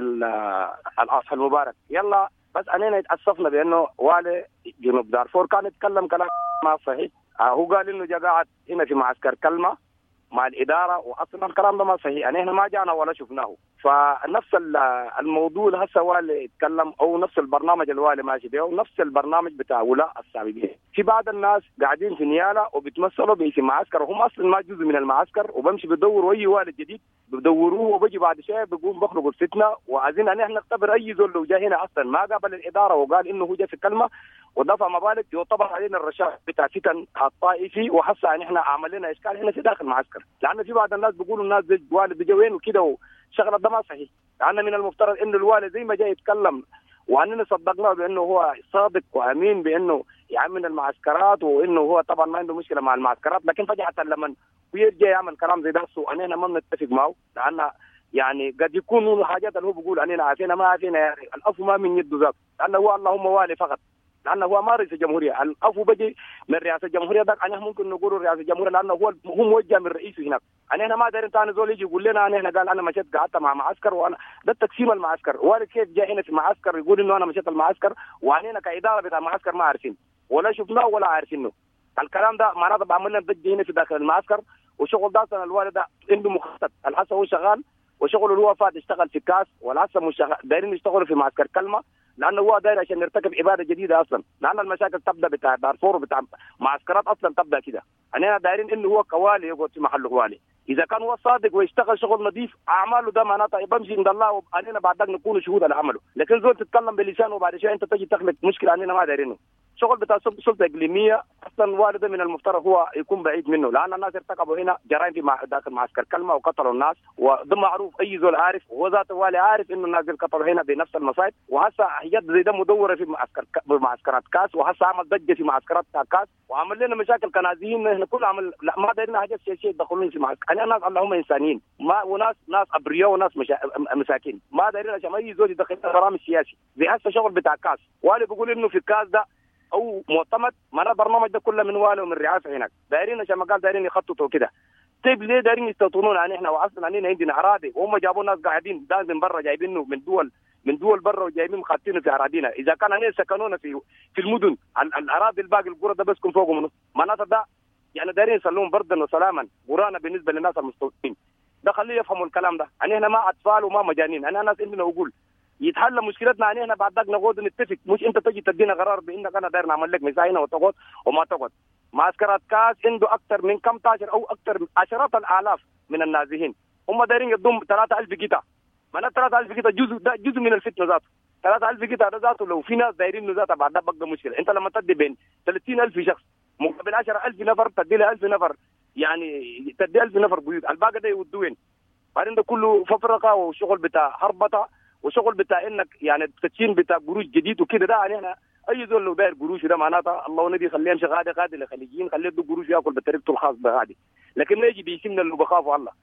الأضحى المبارك. يلا بس أننا اتأسفنا بأنه والي جنوب دارفور كان يتكلم كلام ما صحيح. هو قال إنه جا قاعد هنا في معسكر كلمة مع الإدارة، وأصلا الكلام ده ما صحيح. يعني إحنا ما جانا ولا شفناه. فنفس الموضوع هسه والي يتكلم أو نفس البرنامج الوالي ماشي به ونفس البرنامج بتاع ولاء السابقين. في بعض الناس قاعدين في نيالة وبيتمثلوا باسم معسكر وهم أصلا ما جزء من المعسكر، وبمشي بدوروا أي والي جديد بدوروه، وبيجي بعد شيء بيقوم بخرجوا الفتنة. وعايزين أن إحنا نختبر أي زول لو جاء هنا أصلا ما قابل الإدارة وقال إنه هو جاء في كلمة ودفع مبالغ يعتبر علينا الرشاق بتاع فتن الطائفي، وحصل ان احنا عملنا اشكال هنا في داخل المعسكر. لان في بعض الناس بيقولوا الناس دي والد بيجي وين وكده وشغله ده ما صحيح. لان من المفترض انه الوالد زي ما جاي يتكلم واننا صدقناه بانه هو صادق وامين بانه يعمل المعسكرات، وانه هو طبعا ما عنده مشكله مع المعسكرات، لكن فجاه لما يرجع يعمل كلام زي ده واننا ما بنتفق معه، لان يعني قد يكون حاجات اللي هو بيقول اننا عارفينها ما عارفينها. يعني الافو ما من يده ذاته، لانه هو اللهم والي فقط، لأنه هو ما رئيس الجمهورية. الأفو بجي من رئاسة الجمهورية ده أنا ممكن نقول رئاسة الجمهورية لأنه هو هو موجه من رئيسه هناك. أنا هنا ما دارين تاني زول يجي يقول لنا أنا هنا قال أنا مشيت قعدت مع معسكر وأنا ده تقسيم المعسكر. والد كيف جاء هنا في معسكر يقول إنه أنا مشيت المعسكر وأنا هنا كإدارة بتاع المعسكر ما عارفين ولا شفناه ولا عارفينه. الكلام ده معناته بعمل لنا ضجة هنا في داخل المعسكر. وشغل ده أصلا الوالد ده عنده مخطط، الحسن هو شغال وشغله اللي هو فات اشتغل في كاس، والحسن مش دايرين يشتغلوا في معسكر كلمة لانه هو داير عشان نرتكب عباده جديده اصلا. لان المشاكل تبدا بتاع دارفور وبتاع معسكرات اصلا تبدا كده. اننا دايرين انه هو كوالي يقعد في محله والي. اذا كان هو صادق ويشتغل شغل نظيف اعماله ده معناتها بمشي عند الله واننا بعدك نكون شهودا لعمله. لكن زول تتكلم بلسانه وبعد شويه انت تجي تخلق مشكله اننا ما دايرينه. شغل بتاع سلطه اقليميه اصلا والده من المفترض هو يكون بعيد منه، لان الناس ارتكبوا هنا جرائم في داخل معسكر كلمه وقتلوا الناس، وده معروف اي زول عارف، وهو ذات والي عارف انه الناس اللي قتلوا هنا بنفس المصايب. وهسه يد زي ده مدوره في معسكر معسكرات كاس، وهسه عمل ضجه في معسكرات كاس وعمل لنا مشاكل كنازيين. احنا كل عمل لا ما دايرين حاجات سياسيه يدخلون في معسكر. يعني الناس اللهم انسانيين ما وناس ناس ابرياء وناس مشا... مساكين، ما دايرين عشان اي زول يدخل برامج سياسي زي هسه شغل بتاع كاس. والي بيقول انه في كاس ده او معتمد ما البرنامج ده كله من والي ومن رئاسه هناك، دايرين عشان ما قال دايرين يخططوا كده. طيب ليه دايرين يستوطنون عن احنا واصلا عندنا عندنا اراضي وهم جابوا ناس قاعدين ده من برا جايبينه من دول من دول برا وجايبين خاطينه في اراضينا. اذا كان هنا سكنونا في في المدن الاراضي الباقي القرى ده بس كن فوقهم منه معناته ده يعني دايرين يسلمون بردا وسلاما قرانا بالنسبه للناس المستوطنين. ده خليه يفهموا الكلام ده. يعني احنا ما اطفال وما مجانين، انا ناس عندنا عقول يتحل مشكلتنا. يعني احنا بعد ذاك نقعد نتفق، مش انت تجي تدينا قرار بانك انا داير نعمل لك مساء هنا وتقعد وما تقعد. معسكرات كاس عنده اكثر من كم تاشر او اكثر من عشرات الالاف من النازحين، هم دايرين يضم ثلاثة ألف قطعه. معناته ثلاثة ألف قطعه جزء ده جزء من الفتنه ذاته. ثلاثة ألف قطعه ده ذاته لو في ناس دايرين ذاته بعد ده بقى مشكله. انت لما تدي بين ثلاثين ألف شخص مقابل عشرة ألف نفر تدي له ألف نفر، يعني تدي ألف نفر بيوت، الباقي ده يودوا وين؟ بعدين ده كله ففرقه وشغل بتاع هربطه وشغل بتاع انك يعني التدشين بتاع قروش جديد وكده. ده يعني احنا اي زول لو داير قروش ده معناتها الله ونبي خليه يمشي غادي غادي للخليجيين، خليه يدوا قروش ياكل بطريقته الخاص بغادي. لكن ما يجي بيسمنا اللي بخافوا الله.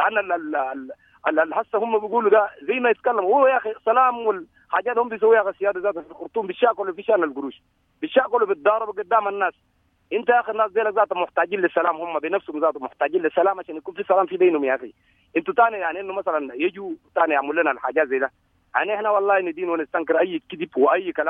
لان هسه هم بيقولوا ده زي ما يتكلموا هو يا اخي سلام والحاجات هم بيسويها السياده ذاتها في الخرطوم بالشاكل وفي شان القروش بالشاكل وبالضارب قدام الناس. انت يا اخي الناس دي ذاتهم محتاجين للسلام، هم بنفسهم ذاتهم محتاجين للسلام عشان يكون في سلام في بينهم يا اخي. انتوا ثاني يعني انه مثلا يجوا ثاني يعملوا لنا الحاجات زي ده. يعني احنا والله ندين ونستنكر اي كذب واي كلام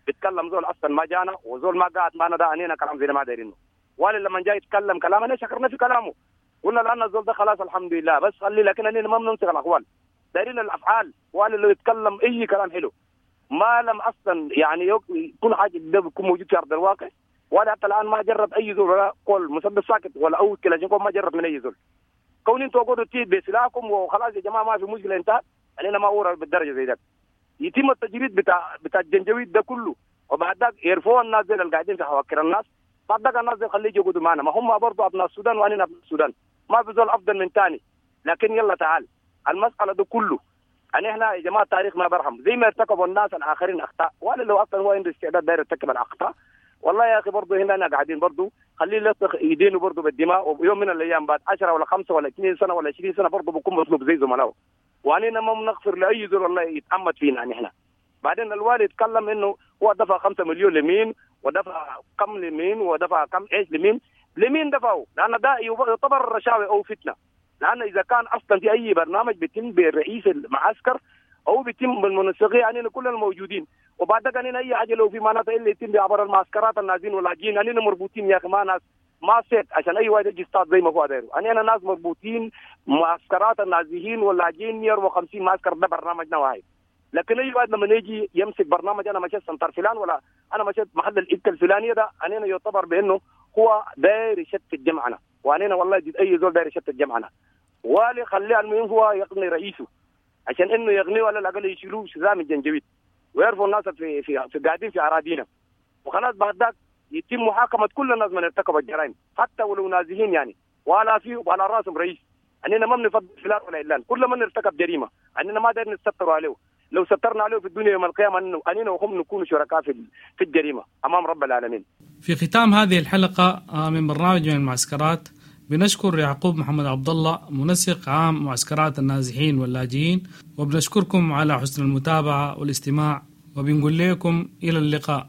بيتكلم زول اصلا ما جانا وزول ما قاعد معنا ده انينا كلام زي ما دايرينه. والي لما جاي يتكلم كلام انا شكرنا في كلامه قلنا لان الزول ده خلاص الحمد لله بس خلي لكن اننا ما بننسق الاقوال دايرين الافعال. والي لو يتكلم اي كلام حلو ما لم اصلا يعني كل حاجه ده بيكون موجود في ارض الواقع. ولا حتى الان ما جرب اي زول ولا قول مسدس ساكت ولا اول كلاشينكوف ما جرب من اي زول. كون انتوا قعدوا تيد بسلاحكم وخلاص يا جماعه ما في مشكله انتهت علينا ما اورا بالدرجه زي ذاك. يتم التجريد بتاع بتاع الجنجويد ده كله وبعد ذاك يرفعوا الناس اللي قاعدين في حواكر الناس. بعد ذاك الناس دي خليه يقعدوا معنا ما هم برضه ابناء السودان واننا ابناء السودان ما في زول افضل من ثاني. لكن يلا تعال المساله ده كله يعني احنا يا جماعه التاريخ ما برحم زي ما ارتكبوا الناس الاخرين اخطاء. ولا لو اصلا هو عنده استعداد داير يرتكب الاخطاء والله يا اخي برضه هنا أنا قاعدين برضه خليه يلصق يدينه برضه بالدماء ويوم من الايام بعد عشرة ولا خمسة ولا اثنين سنه ولا عشرين سنه برضه بكون مطلوب زي زملائه. واننا ما بنغفر لاي زول والله يتعمد فينا يعني احنا. بعدين الوالد يتكلم انه هو دفع خمسة مليون لمين ودفع كم لمين ودفع كم ايش لمين لمين دفعوا لان ده يعتبر رشاوي او فتنه. لان اذا كان اصلا في اي برنامج بيتم برئيس المعسكر او بيتم بالمنسقين يعني كل الموجودين وبعد ذلك اي حاجه لو في مناطق اللي يتم عبر المعسكرات النازين واللاجئين اننا مربوطين يا اخي ما ناس ما سيت عشان اي واحد يجي يصطاد زي ما هو داير. اننا ناس مربوطين معسكرات النازحين واللاجئين مئة وخمسين معسكر ده برنامجنا واحد. لكن اي واحد لما يجي يمسك برنامج انا مشيت سنتر فلان ولا انا مشيت محل الابتة الفلانيه ده اننا يعتبر بانه هو داير يشتت جمعنا. واننا والله جد اي زول داير يشتت جمعنا. والي خليه المهم هو يقني رئيسه عشان انه يغنيه ولا الاقل يشيلوه شزام الجنجويد ويعرفوا الناس في في, في قاعدين في اراضينا. وخلاص بعد ذاك يتم محاكمه كل الناس من ارتكبوا الجرائم حتى ولو نازحين يعني ولا في وعلى راسهم رئيس. اننا ما بنفضل فلان ولا علان كل من ارتكب جريمه اننا ما داير نستر عليه. لو سترنا عليه في الدنيا يوم القيامه انه اننا وهم نكون شركاء في في الجريمه امام رب العالمين. في ختام هذه الحلقه من برنامج من المعسكرات بنشكر يعقوب محمد عبد الله منسق عام معسكرات النازحين واللاجئين وبنشكركم على حسن المتابعه والاستماع وبنقول لكم الى اللقاء.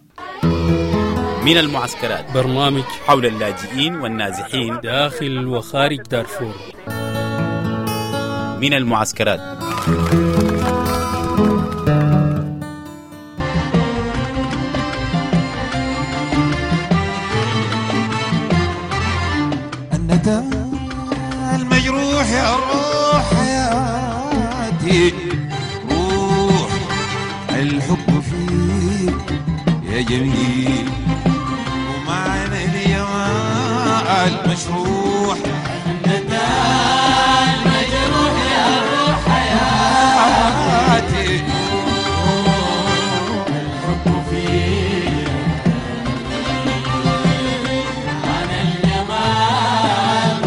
من المعسكرات برنامج حول اللاجئين والنازحين داخل وخارج دارفور. من المعسكرات المجروح يا روح حياتي روح الحب فيك يا جميل ومعنى اليوم المشروح المجروح يا روح حياتي الحب فيك معنى الجمال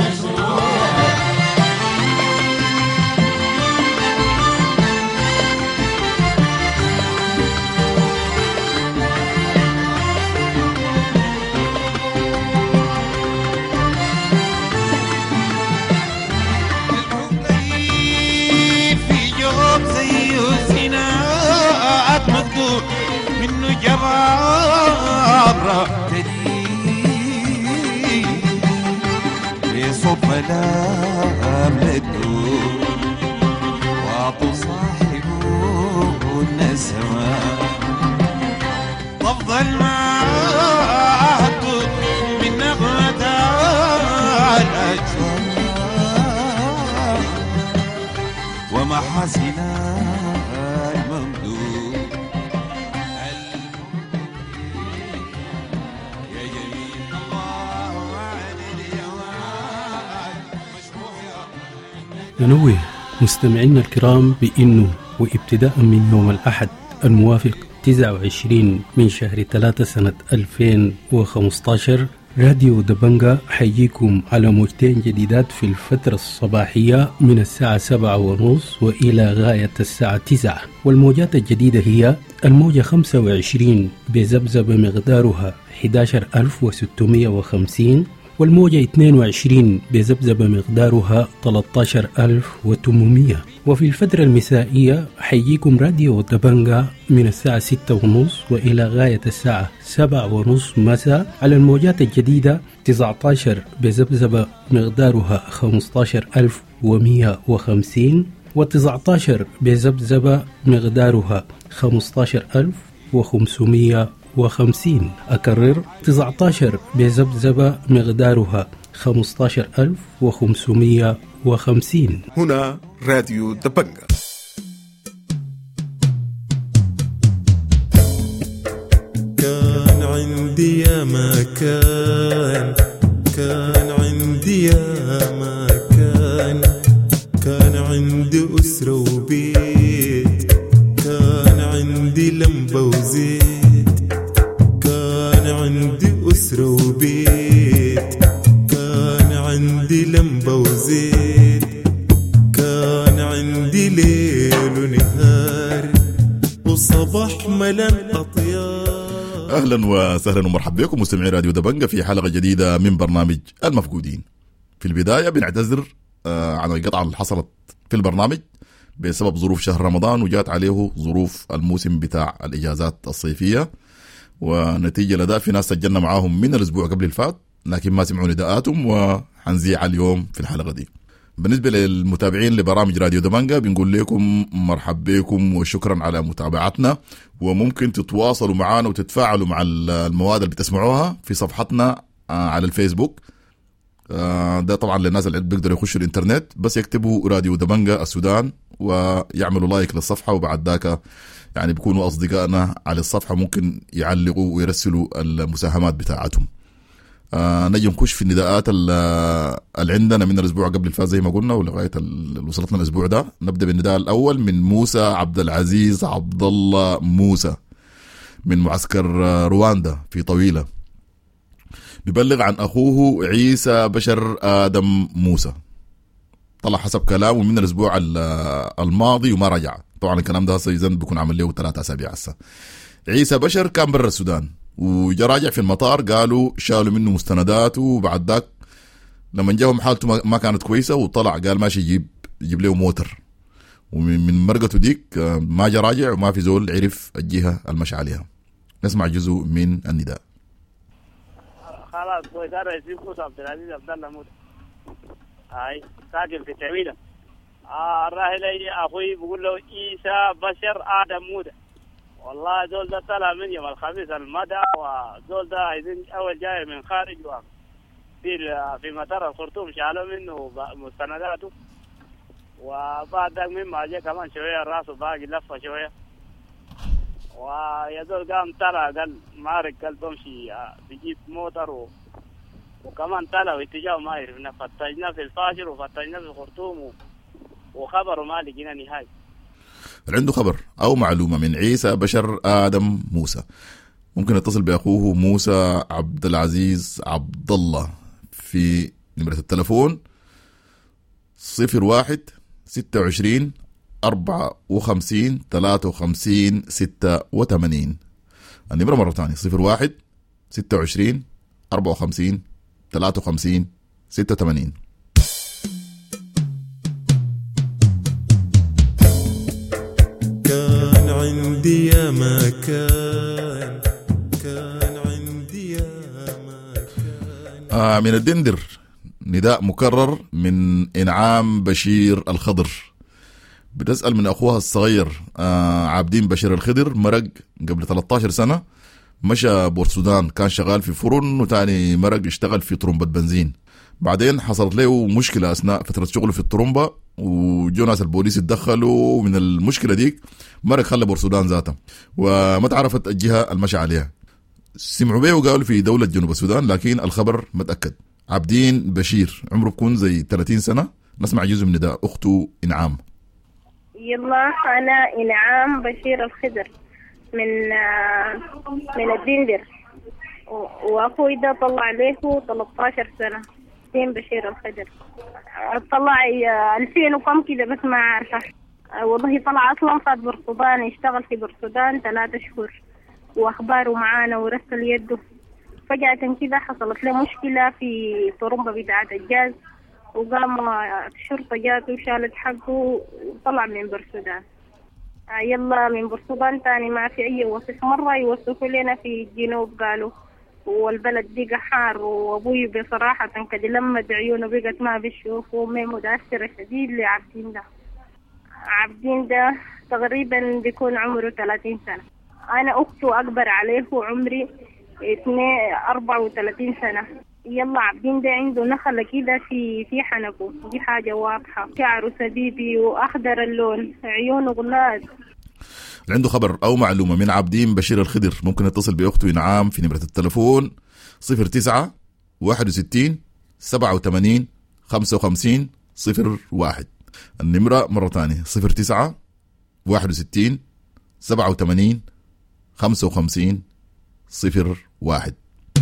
منه جبابرة تدي يصب لام للدور وعطوا صاحبه النسمة تفضل معاهده من نغمة الأجواء ومحاسنها ننوه مستمعينا الكرام بأنه وابتداء من يوم الأحد الموافق تسعة وعشرين من شهر ثلاثة سنة ألفين وخمسة عشر راديو دبنجا حيجيكم على موجتين جديدات في الفترة الصباحية من الساعة سبعة ونص وإلى غاية الساعة تسعة. والموجات الجديدة هي الموجة خمسة وعشرين بزبزب مقدارها أحد عشر ألف وستمائة وخمسين والموجة اثنين وعشرين بزبزب مقدارها ثلاثة عشر ألف وثمانمائة. وفي الفترة المسائية حيجيكم راديو دبنجا من الساعة ستة ونص وإلى غاية الساعة سبعة ونص مساء على الموجات الجديدة تسعة عشر بزبزب مقدارها خمسة عشر ألف ومائة وخمسين وتسعة عشر بزبزب مقدارها خمسة عشر ألف وخمسمائة وخمسين. أكرر تسعة عشر بذبذبة مقدارها خمسة عشر ألف وخمسمائة وخمسين. هنا راديو دبنجة. كان عندي يا مكان، كان عندي يا مكان، كان عندي أسرة وبيت، كان عندي لمبة وزيت، كان عندي أسرة وبيت، كان عندي لمبة وزيت، كان عندي ليل ونهار وصباح ملان أطيار. أهلا وسهلا ومرحبا بكم مستمعي راديو دبنجة في حلقة جديدة من برنامج المفقودين. في البداية بنعتذر عن القطعة اللي حصلت في البرنامج بسبب ظروف شهر رمضان، وجات عليه ظروف الموسم بتاع الإجازات الصيفية، ونتيجة لذا في ناس سجلنا معاهم من الأسبوع قبل الفات لكن ما سمعوا نداءاتهم، وحنزيع اليوم في الحلقة دي. بالنسبة للمتابعين لبرامج راديو دبنجة بنقول لكم مرحبا بكم وشكرا على متابعتنا، وممكن تتواصلوا معنا وتتفاعلوا مع المواد اللي بتسمعوها في صفحتنا على الفيسبوك. ده طبعا للناس اللي بيقدروا يخشوا الانترنت، بس يكتبوا راديو دبنجة السودان ويعملوا لايك للصفحة، وبعد ذاك يعني بيكونوا أصدقائنا على الصفحة، ممكن يعلقوا ويرسلوا المساهمات بتاعتهم. آه نجي نخش في النداءات اللي عندنا من الأسبوع قبل الفات زي ما قلنا ولغاية اللي وصلتنا الأسبوع ده. نبدأ بالنداء الأول من موسى عبد العزيز عبد الله موسى من معسكر رواندا في طويلة، بيبلغ عن أخوه عيسى بشر آدم موسى. طلع حسب كلامه من الأسبوع الماضي وما رجع. طبعا الكلام ده سيزن بيكون عمل له ثلاثة أسابيع هسه. عيسى بشر كان برا السودان وجا راجع في المطار، قالوا شالوا منه مستنداته، وبعد ذاك لما جاهم حالته ما كانت كويسة وطلع قال ماشي يجيب يجيب له موتر، ومن مرقته ديك ما جا راجع وما في زول عرف الجهة المشى عليها. نسمع جزء من النداء. خلاص وزارة رئيس موسى عبد العزيز عبد الله موسى هاي ساكن في تعويلة. آه الراهي أخوي بقول له عيسى بشر آدم موسى، والله زول ده طلع من يوم الخميس المدى، وزول ده عايزين أول جاي من خارج في في مطار الخرطوم شالوا منه مستنداته، وبعد ذلك مما جاء كمان شوية راسه باقي لفة شوية، ويزول قام طلع قال مارك قال بمشي بيجيب موتر و... وكمان طلع واتجاه ما يعرفنا، فتشنا في الفاشر وفتشنا في الخرطوم و... وخبره ما لقينا نهاية. عنده خبر أو معلومة من عيسى بشر آدم موسى، ممكن يتصل بأخوه موسى عبد العزيز عبد الله في نمرة التلفون صفر واحد ستة وعشرين أربعة وخمسين ثلاثة وخمسين ستة وثمانين. النمرة مرة ثانية صفر واحد ستة وعشرين أربعة وخمسين ثلاثة وخمسين ستة وثمانين. كان عندي يا مكان، كان عندي يا مكان. آه من الدندر نداء مكرر من إنعام بشير الخضر، بتسأل من أخوها الصغير آه عابدين بشير الخضر. مرق قبل ثلاثة عشر سنة، مشى بورسودان، كان شغال في فرن، وتاني مرق اشتغل في طرمبة بنزين. بعدين حصلت له مشكلة أثناء فترة شغله في الطرمبة، وجو ناس البوليس اتدخلوا من المشكلة ديك مرق خلى بورسودان ذاته، وما تعرفت الجهة المشى عليها. سمعوا بيه وقالوا في دولة جنوب السودان، لكن الخبر ما تأكد. عابدين بشير عمره بكون زي ثلاثين سنة. نسمع جزء من نداء أخته إنعام. يلا أنا إنعام بشير الخضر من من الدندر، وأخوي ده طلع له ثلاثة عشر سنة. دين بشير الخضر طلع ألفين وكم كده بس ما عارفة والله. طلع أصلا فات برسودان، يشتغل في برسودان ثلاثة شهور وأخباره معانا ورسل يده. فجأة كده حصلت له مشكلة في طرمبة بتاعة الجاز، وقام الشرطة جات وشالت حقه وطلع من برسودان. يلا من برسودان تاني ما في أي وصف. مرة يوصفوا لنا في الجنوب قالوا والبلد بقى حار، وأبوي بصراحة كده لما عيونه بقت ما بيشوف، وأمي متأثرة شديد لعبدين ده. عبدين ده تقريبا بيكون عمره ثلاثين سنة. أنا أخته أكبر عليه وعمري اثنين أربعة وثلاثين سنة. يلا عبدين ده عنده نخلة كده في في حنكه، دي حاجة واضحة. شعره سبيبي وأخضر اللون، عيونه غلاظ. عنده خبر أو معلومة من عبدين بشير الخضر ممكن يتصل بأخته إنعام في نمرة التلفون صفر تسعة واحد وستين سبعة وثمانين خمسة وخمسين صفر واحد. النمرة مرة تانية صفر تسعة واحد وستين سبعة وثمانين خمسة وخمسين صفر واحد.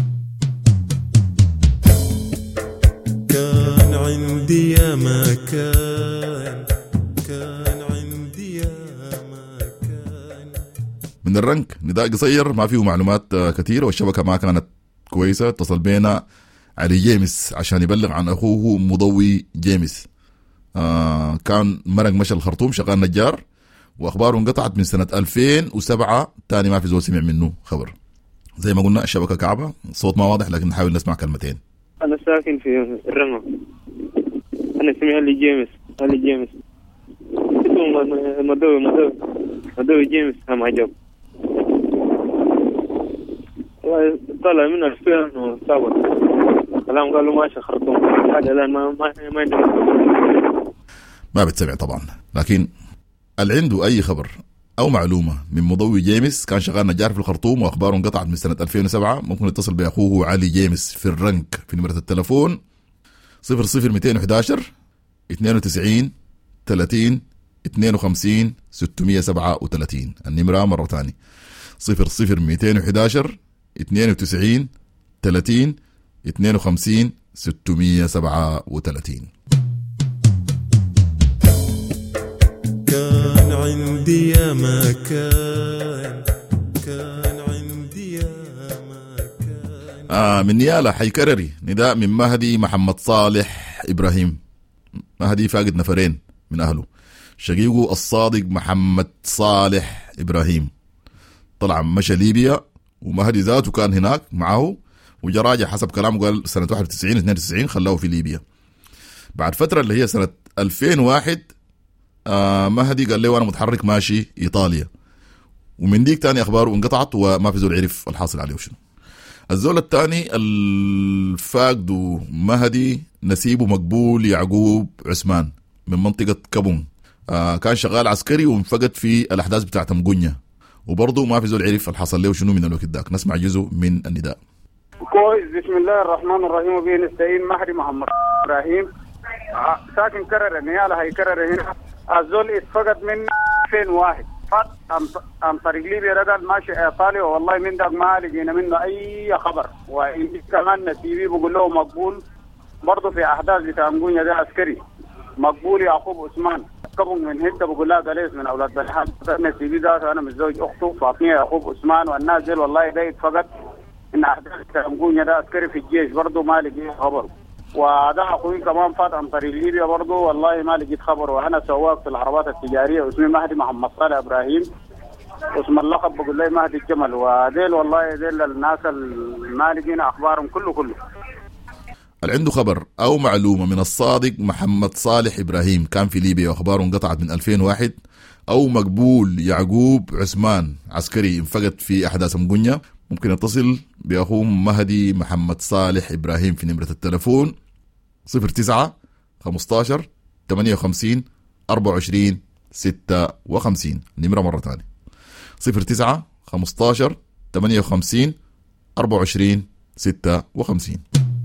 كان عندي يا ما كان كان عندي يا ما كان. من الرنك نداء قصير ما فيه معلومات كثيرة والشبكة ما كانت كويسة. اتصل بينا علي جيمس عشان يبلغ عن أخوه مضوي جيمس. آه كان مرق مشى الخرطوم شغال نجار وأخباره انقطعت من سنة ألفين وسبعة. تاني ما في زول سمع منه خبر. زي ما قلنا الشبكة كعبة، الصوت ما واضح لكن نحاول نسمع كلمتين. أنا ساكن في الرمى. أنا اسمي علي جيمس. علي جيمس اسمه مدوي مدوي مدوي جيمس هم عجب. والله طلع من ألفين وسبعة كلام قالوا ماشي خرطوم حاجة الآن ما ما ما عندنا ما بتسمع طبعا. لكن اللي عنده أي خبر أو معلومة من مضوي جيمس كان شغال نجار في الخرطوم وأخباره انقطعت من سنة ألفين وسبعة ممكن يتصل بأخوه علي جيمس في الرنك في نمرة التلفون صفر صفر مئتين وأحد عشر اثنين وتسعين ثلاثين اثنين وخمسين ستمية سبعة وثلاثين. النمرة مرة ثانية صفر صفر مئتين وأحد عشر اثنين وتسعين ثلاثين اثنين وخمسين ستمية سبعة وثلاثين. كان عندي يا ما كان كان عندي يا ما كان. آه من نيالة حيكرري نداء من مهدي محمد صالح إبراهيم. مهدي فاقد نفرين من أهله، شقيقه الصادق محمد صالح إبراهيم طلع مشى ليبيا ومهدي ذاته كان هناك معه وجراجع حسب كلامه قال سنة واحد وتسعين اثنين وتسعين خلاه في ليبيا. بعد فترة اللي هي سنة ألفين وواحد آه مهدي قال له أنا متحرك ماشي إيطاليا، ومن ديك تاني أخباره انقطعت وما في زول عرف الحاصل عليه وشنو. الزول الثاني الفاقد مهدي نسيبه مقبول يعقوب عثمان من منطقة كابون. آه كان شغال عسكري وانفقد في الأحداث بتاعة مقنية وبرضه ما في زول عرف الحصل له شنو من الوقت داك. نسمع جزء من النداء. كويس. بسم الله الرحمن الرحيم وبه نستعين. مهدي محمد إبراهيم ساكن كرر النيالة هي كرر هنا. الزول اتفقد من ألفين وواحد فات عن طريق ليبيا رجل ماشي ايطاليا والله من داك ما لقينا منه اي خبر. وعندي كمان نسيبي بقول له مقبول برضه في احداث بتاع مقونيا ده عسكري مقبول يعقوب عثمان كبون من هده بقول لها قليس من اولاد بلحان نسيبي ذاته انا متزوج اخته فاطمه يعقوب عثمان والناس دي والله ده اتفقد ان احداث بتاع مقونيا ده عسكري في الجيش برضه ما لقيت خبر. وده اخوي كمان فات عن طريق ليبيا برضه والله ما لقيت خبر. وانا سواق في العربات التجاريه واسمي مهدي محمد صالح ابراهيم اسم اللقب بقول لي مهدي الجمل. وديل والله ديل الناس ما لقينا اخبارهم كله كله. اللي عنده خبر او معلومه من الصادق محمد صالح ابراهيم كان في ليبيا واخباره انقطعت من ألفين وواحد او مقبول يعقوب عثمان عسكري انفقد في احداث مقنية ممكن يتصل باخوه مهدي محمد صالح ابراهيم في نمرة التلفون صفر تسعة خمستاشر ثمانية وخمسين أربعة وعشرين ستة وخمسين. النمرة مرة ثانية صفر تسعة خمستاشر ثمانية وخمسين أربعة وعشرين ستة وخمسين.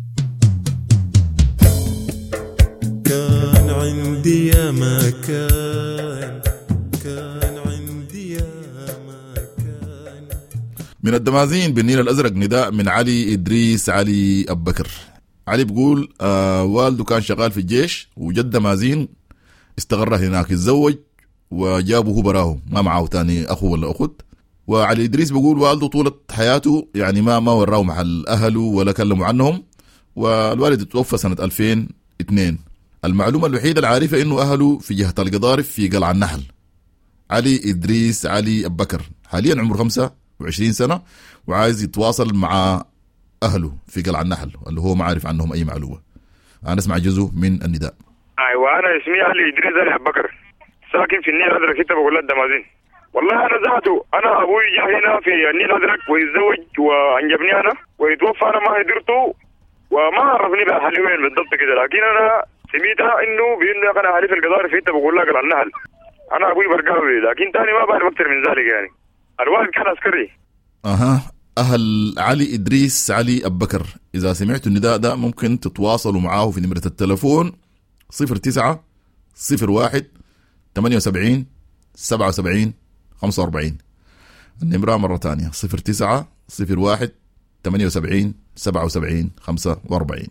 كان عندي يا ما كان كان عندي يا ما كان. من الدمازين بالنيل الأزرق نداء من علي إدريس علي أبو بكر. علي بيقول آه والده كان شغال في الجيش وجد دمازين استقر هناك يتزوج وجابه براه ما معه تاني أخو ولا أخت. وعلي إدريس بيقول والده طولة حياته يعني ما ما وراه محل أهله ولا كلموا عنهم. والوالد توفى سنة ألفين واثنين. المعلومة الوحيدة العارفة إنه أهله في جهة القضارف في قلعة النحل. علي إدريس علي أبو بكر حاليا عمره خمسة وعشرين سنة وعايز يتواصل مع أهله في قلعة النحل اللي هو ما عارف عنهم أي معلومة. أنا أسمع جزء من النداء. أيوة أنا اسمي علي إدريس علي أبو بكر ساكن في النيل الأزرق كنت بقول لك دمازين. والله انا ذاته انا ابوي جاء هنا في النيل الازرق ويتزوج وانجبني انا ويتوفى، انا ما قدرته وما عرفني باهلي وين بالضبط كده، لكن انا سميتها انه بانه انا اهلي في القضاء في بقول لك على النهل. انا ابوي برقاوي لكن ثاني ما بعرف اكثر من ذلك يعني. الوالد كان عسكري. اها اهل علي ادريس علي ابو بكر، اذا سمعتوا النداء ده ممكن تتواصلوا معاه في نمره التلفون صفر تسعة صفر واحد ثمانية وسبعين سبعة وسبعين خمسة وأربعين. النمرة مرة ثانية صفر تسعة صفر واحد ثمانية وسبعين سبعة وسبعين خمسة وأربعين.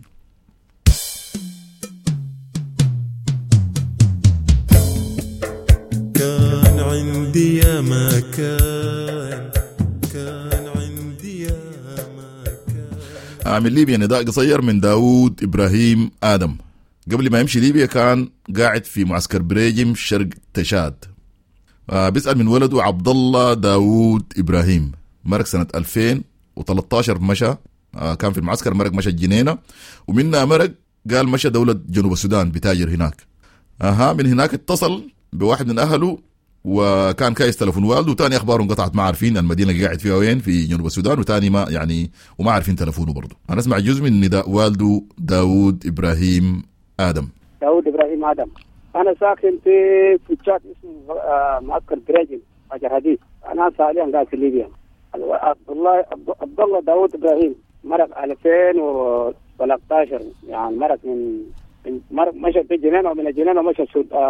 كان عندي يا ما كان كان عندي يا ما كان. عامل ليبيا نداء قصير من داود إبراهيم آدم. قبل ما يمشي ليبيا كان قاعد في معسكر بريجم شرق تشاد. آه بيسأل من ولده عبد الله داود إبراهيم، مرق سنة ألفين وثلاثة عشر مشى. آه كان في المعسكر مرق مشى الجنينة، ومنها مرق قال مشى دولة جنوب السودان بتاجر هناك. اها من هناك اتصل بواحد من اهله وكان كايس تلفون والده، وتاني اخباره انقطعت، ما عارفين المدينه اللي قاعد فيها وين في جنوب السودان، وتاني ما يعني وما عارفين تلفونه برضه. انا اسمع جزء من نداء والده داود ابراهيم ادم. داود ابراهيم ادم، انا ساكن في في تشاد اسمه معسكر بريجل حجر حديث. انا حاليا قاعد في ليبيا. عبد الله عبد الله داود ابراهيم مرق ألفين وثلاثة عشر، يعني مرق من مرق مشى في الجنينه، ومن الجنينه مشى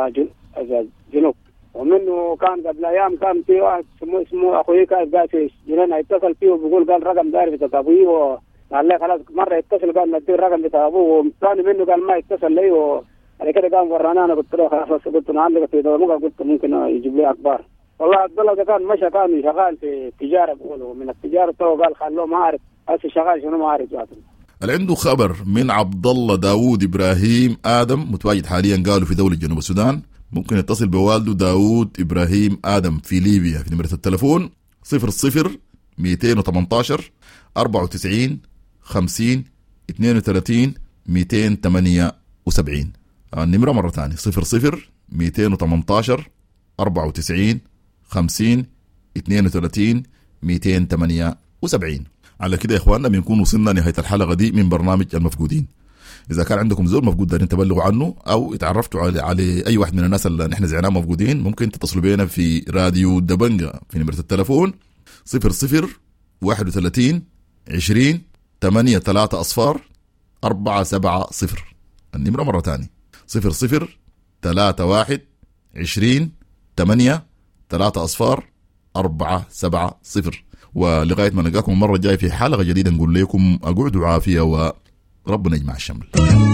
جنوب. ومنه كان قبل ايام كان في واحد اسمه اسمه اخوي كان قاعد في جنينه، اتصل فيه وبيقول قال رقم داري بتاع ابوي، وقال لي خلاص مره اتصل قال نديه الرقم بتاع ابوه، والثاني منه قال ما اتصل لي، وبعد كده قام ورانا. انا قلت له خلاص، قلت له عندك في دوامك، قلت ممكن يجيب لي اخبار. والله عبد الله ده كان مشى كان شغال في تجاره، بيقولوا من التجاره تو قال خلوه ما عارف هسه شغال شنو ما عارف ذاته. اللي عنده خبر من عبد الله داود ابراهيم ادم متواجد حاليا قالوا في دوله جنوب السودان، ممكن يتصل بوالده داود ابراهيم ادم في ليبيا في نمره التلفون صفر صفر مئتين وثمانية عشر أربعة وتسعين خمسين اثنين وثلاثين مئتين وثمانية وسبعين. النمره مره ثانيه صفر صفر مئتين وثمانية عشر أربعة وتسعين خمسين اثنين وثلاثين مئتين وثمانية وسبعين. على كده يا اخواننا بنكون وصلنا نهايه الحلقه دي من برنامج المفقودين. اذا كان عندكم زول مفقود دارين تبلغوا عنه، او اتعرفتوا على, على اي واحد من الناس اللي نحن زعناهم مفقودين، ممكن تتصلوا بينا في راديو دبنجة في نمره التلفون صفر صفر واحد وثلاثين عشرين ثمانية ثلاثة اصفار أربعة سبعة صفر. النمره مره ثانيه صفر صفر ثلاثة واحد عشرين ثمانية ثلاثة اصفار أربعة سبعة صفر. ولغايه ما نلقاكم المره الجايه في حلقه جديده نقول لكم اقعدوا عافيه وربنا يجمع الشمل.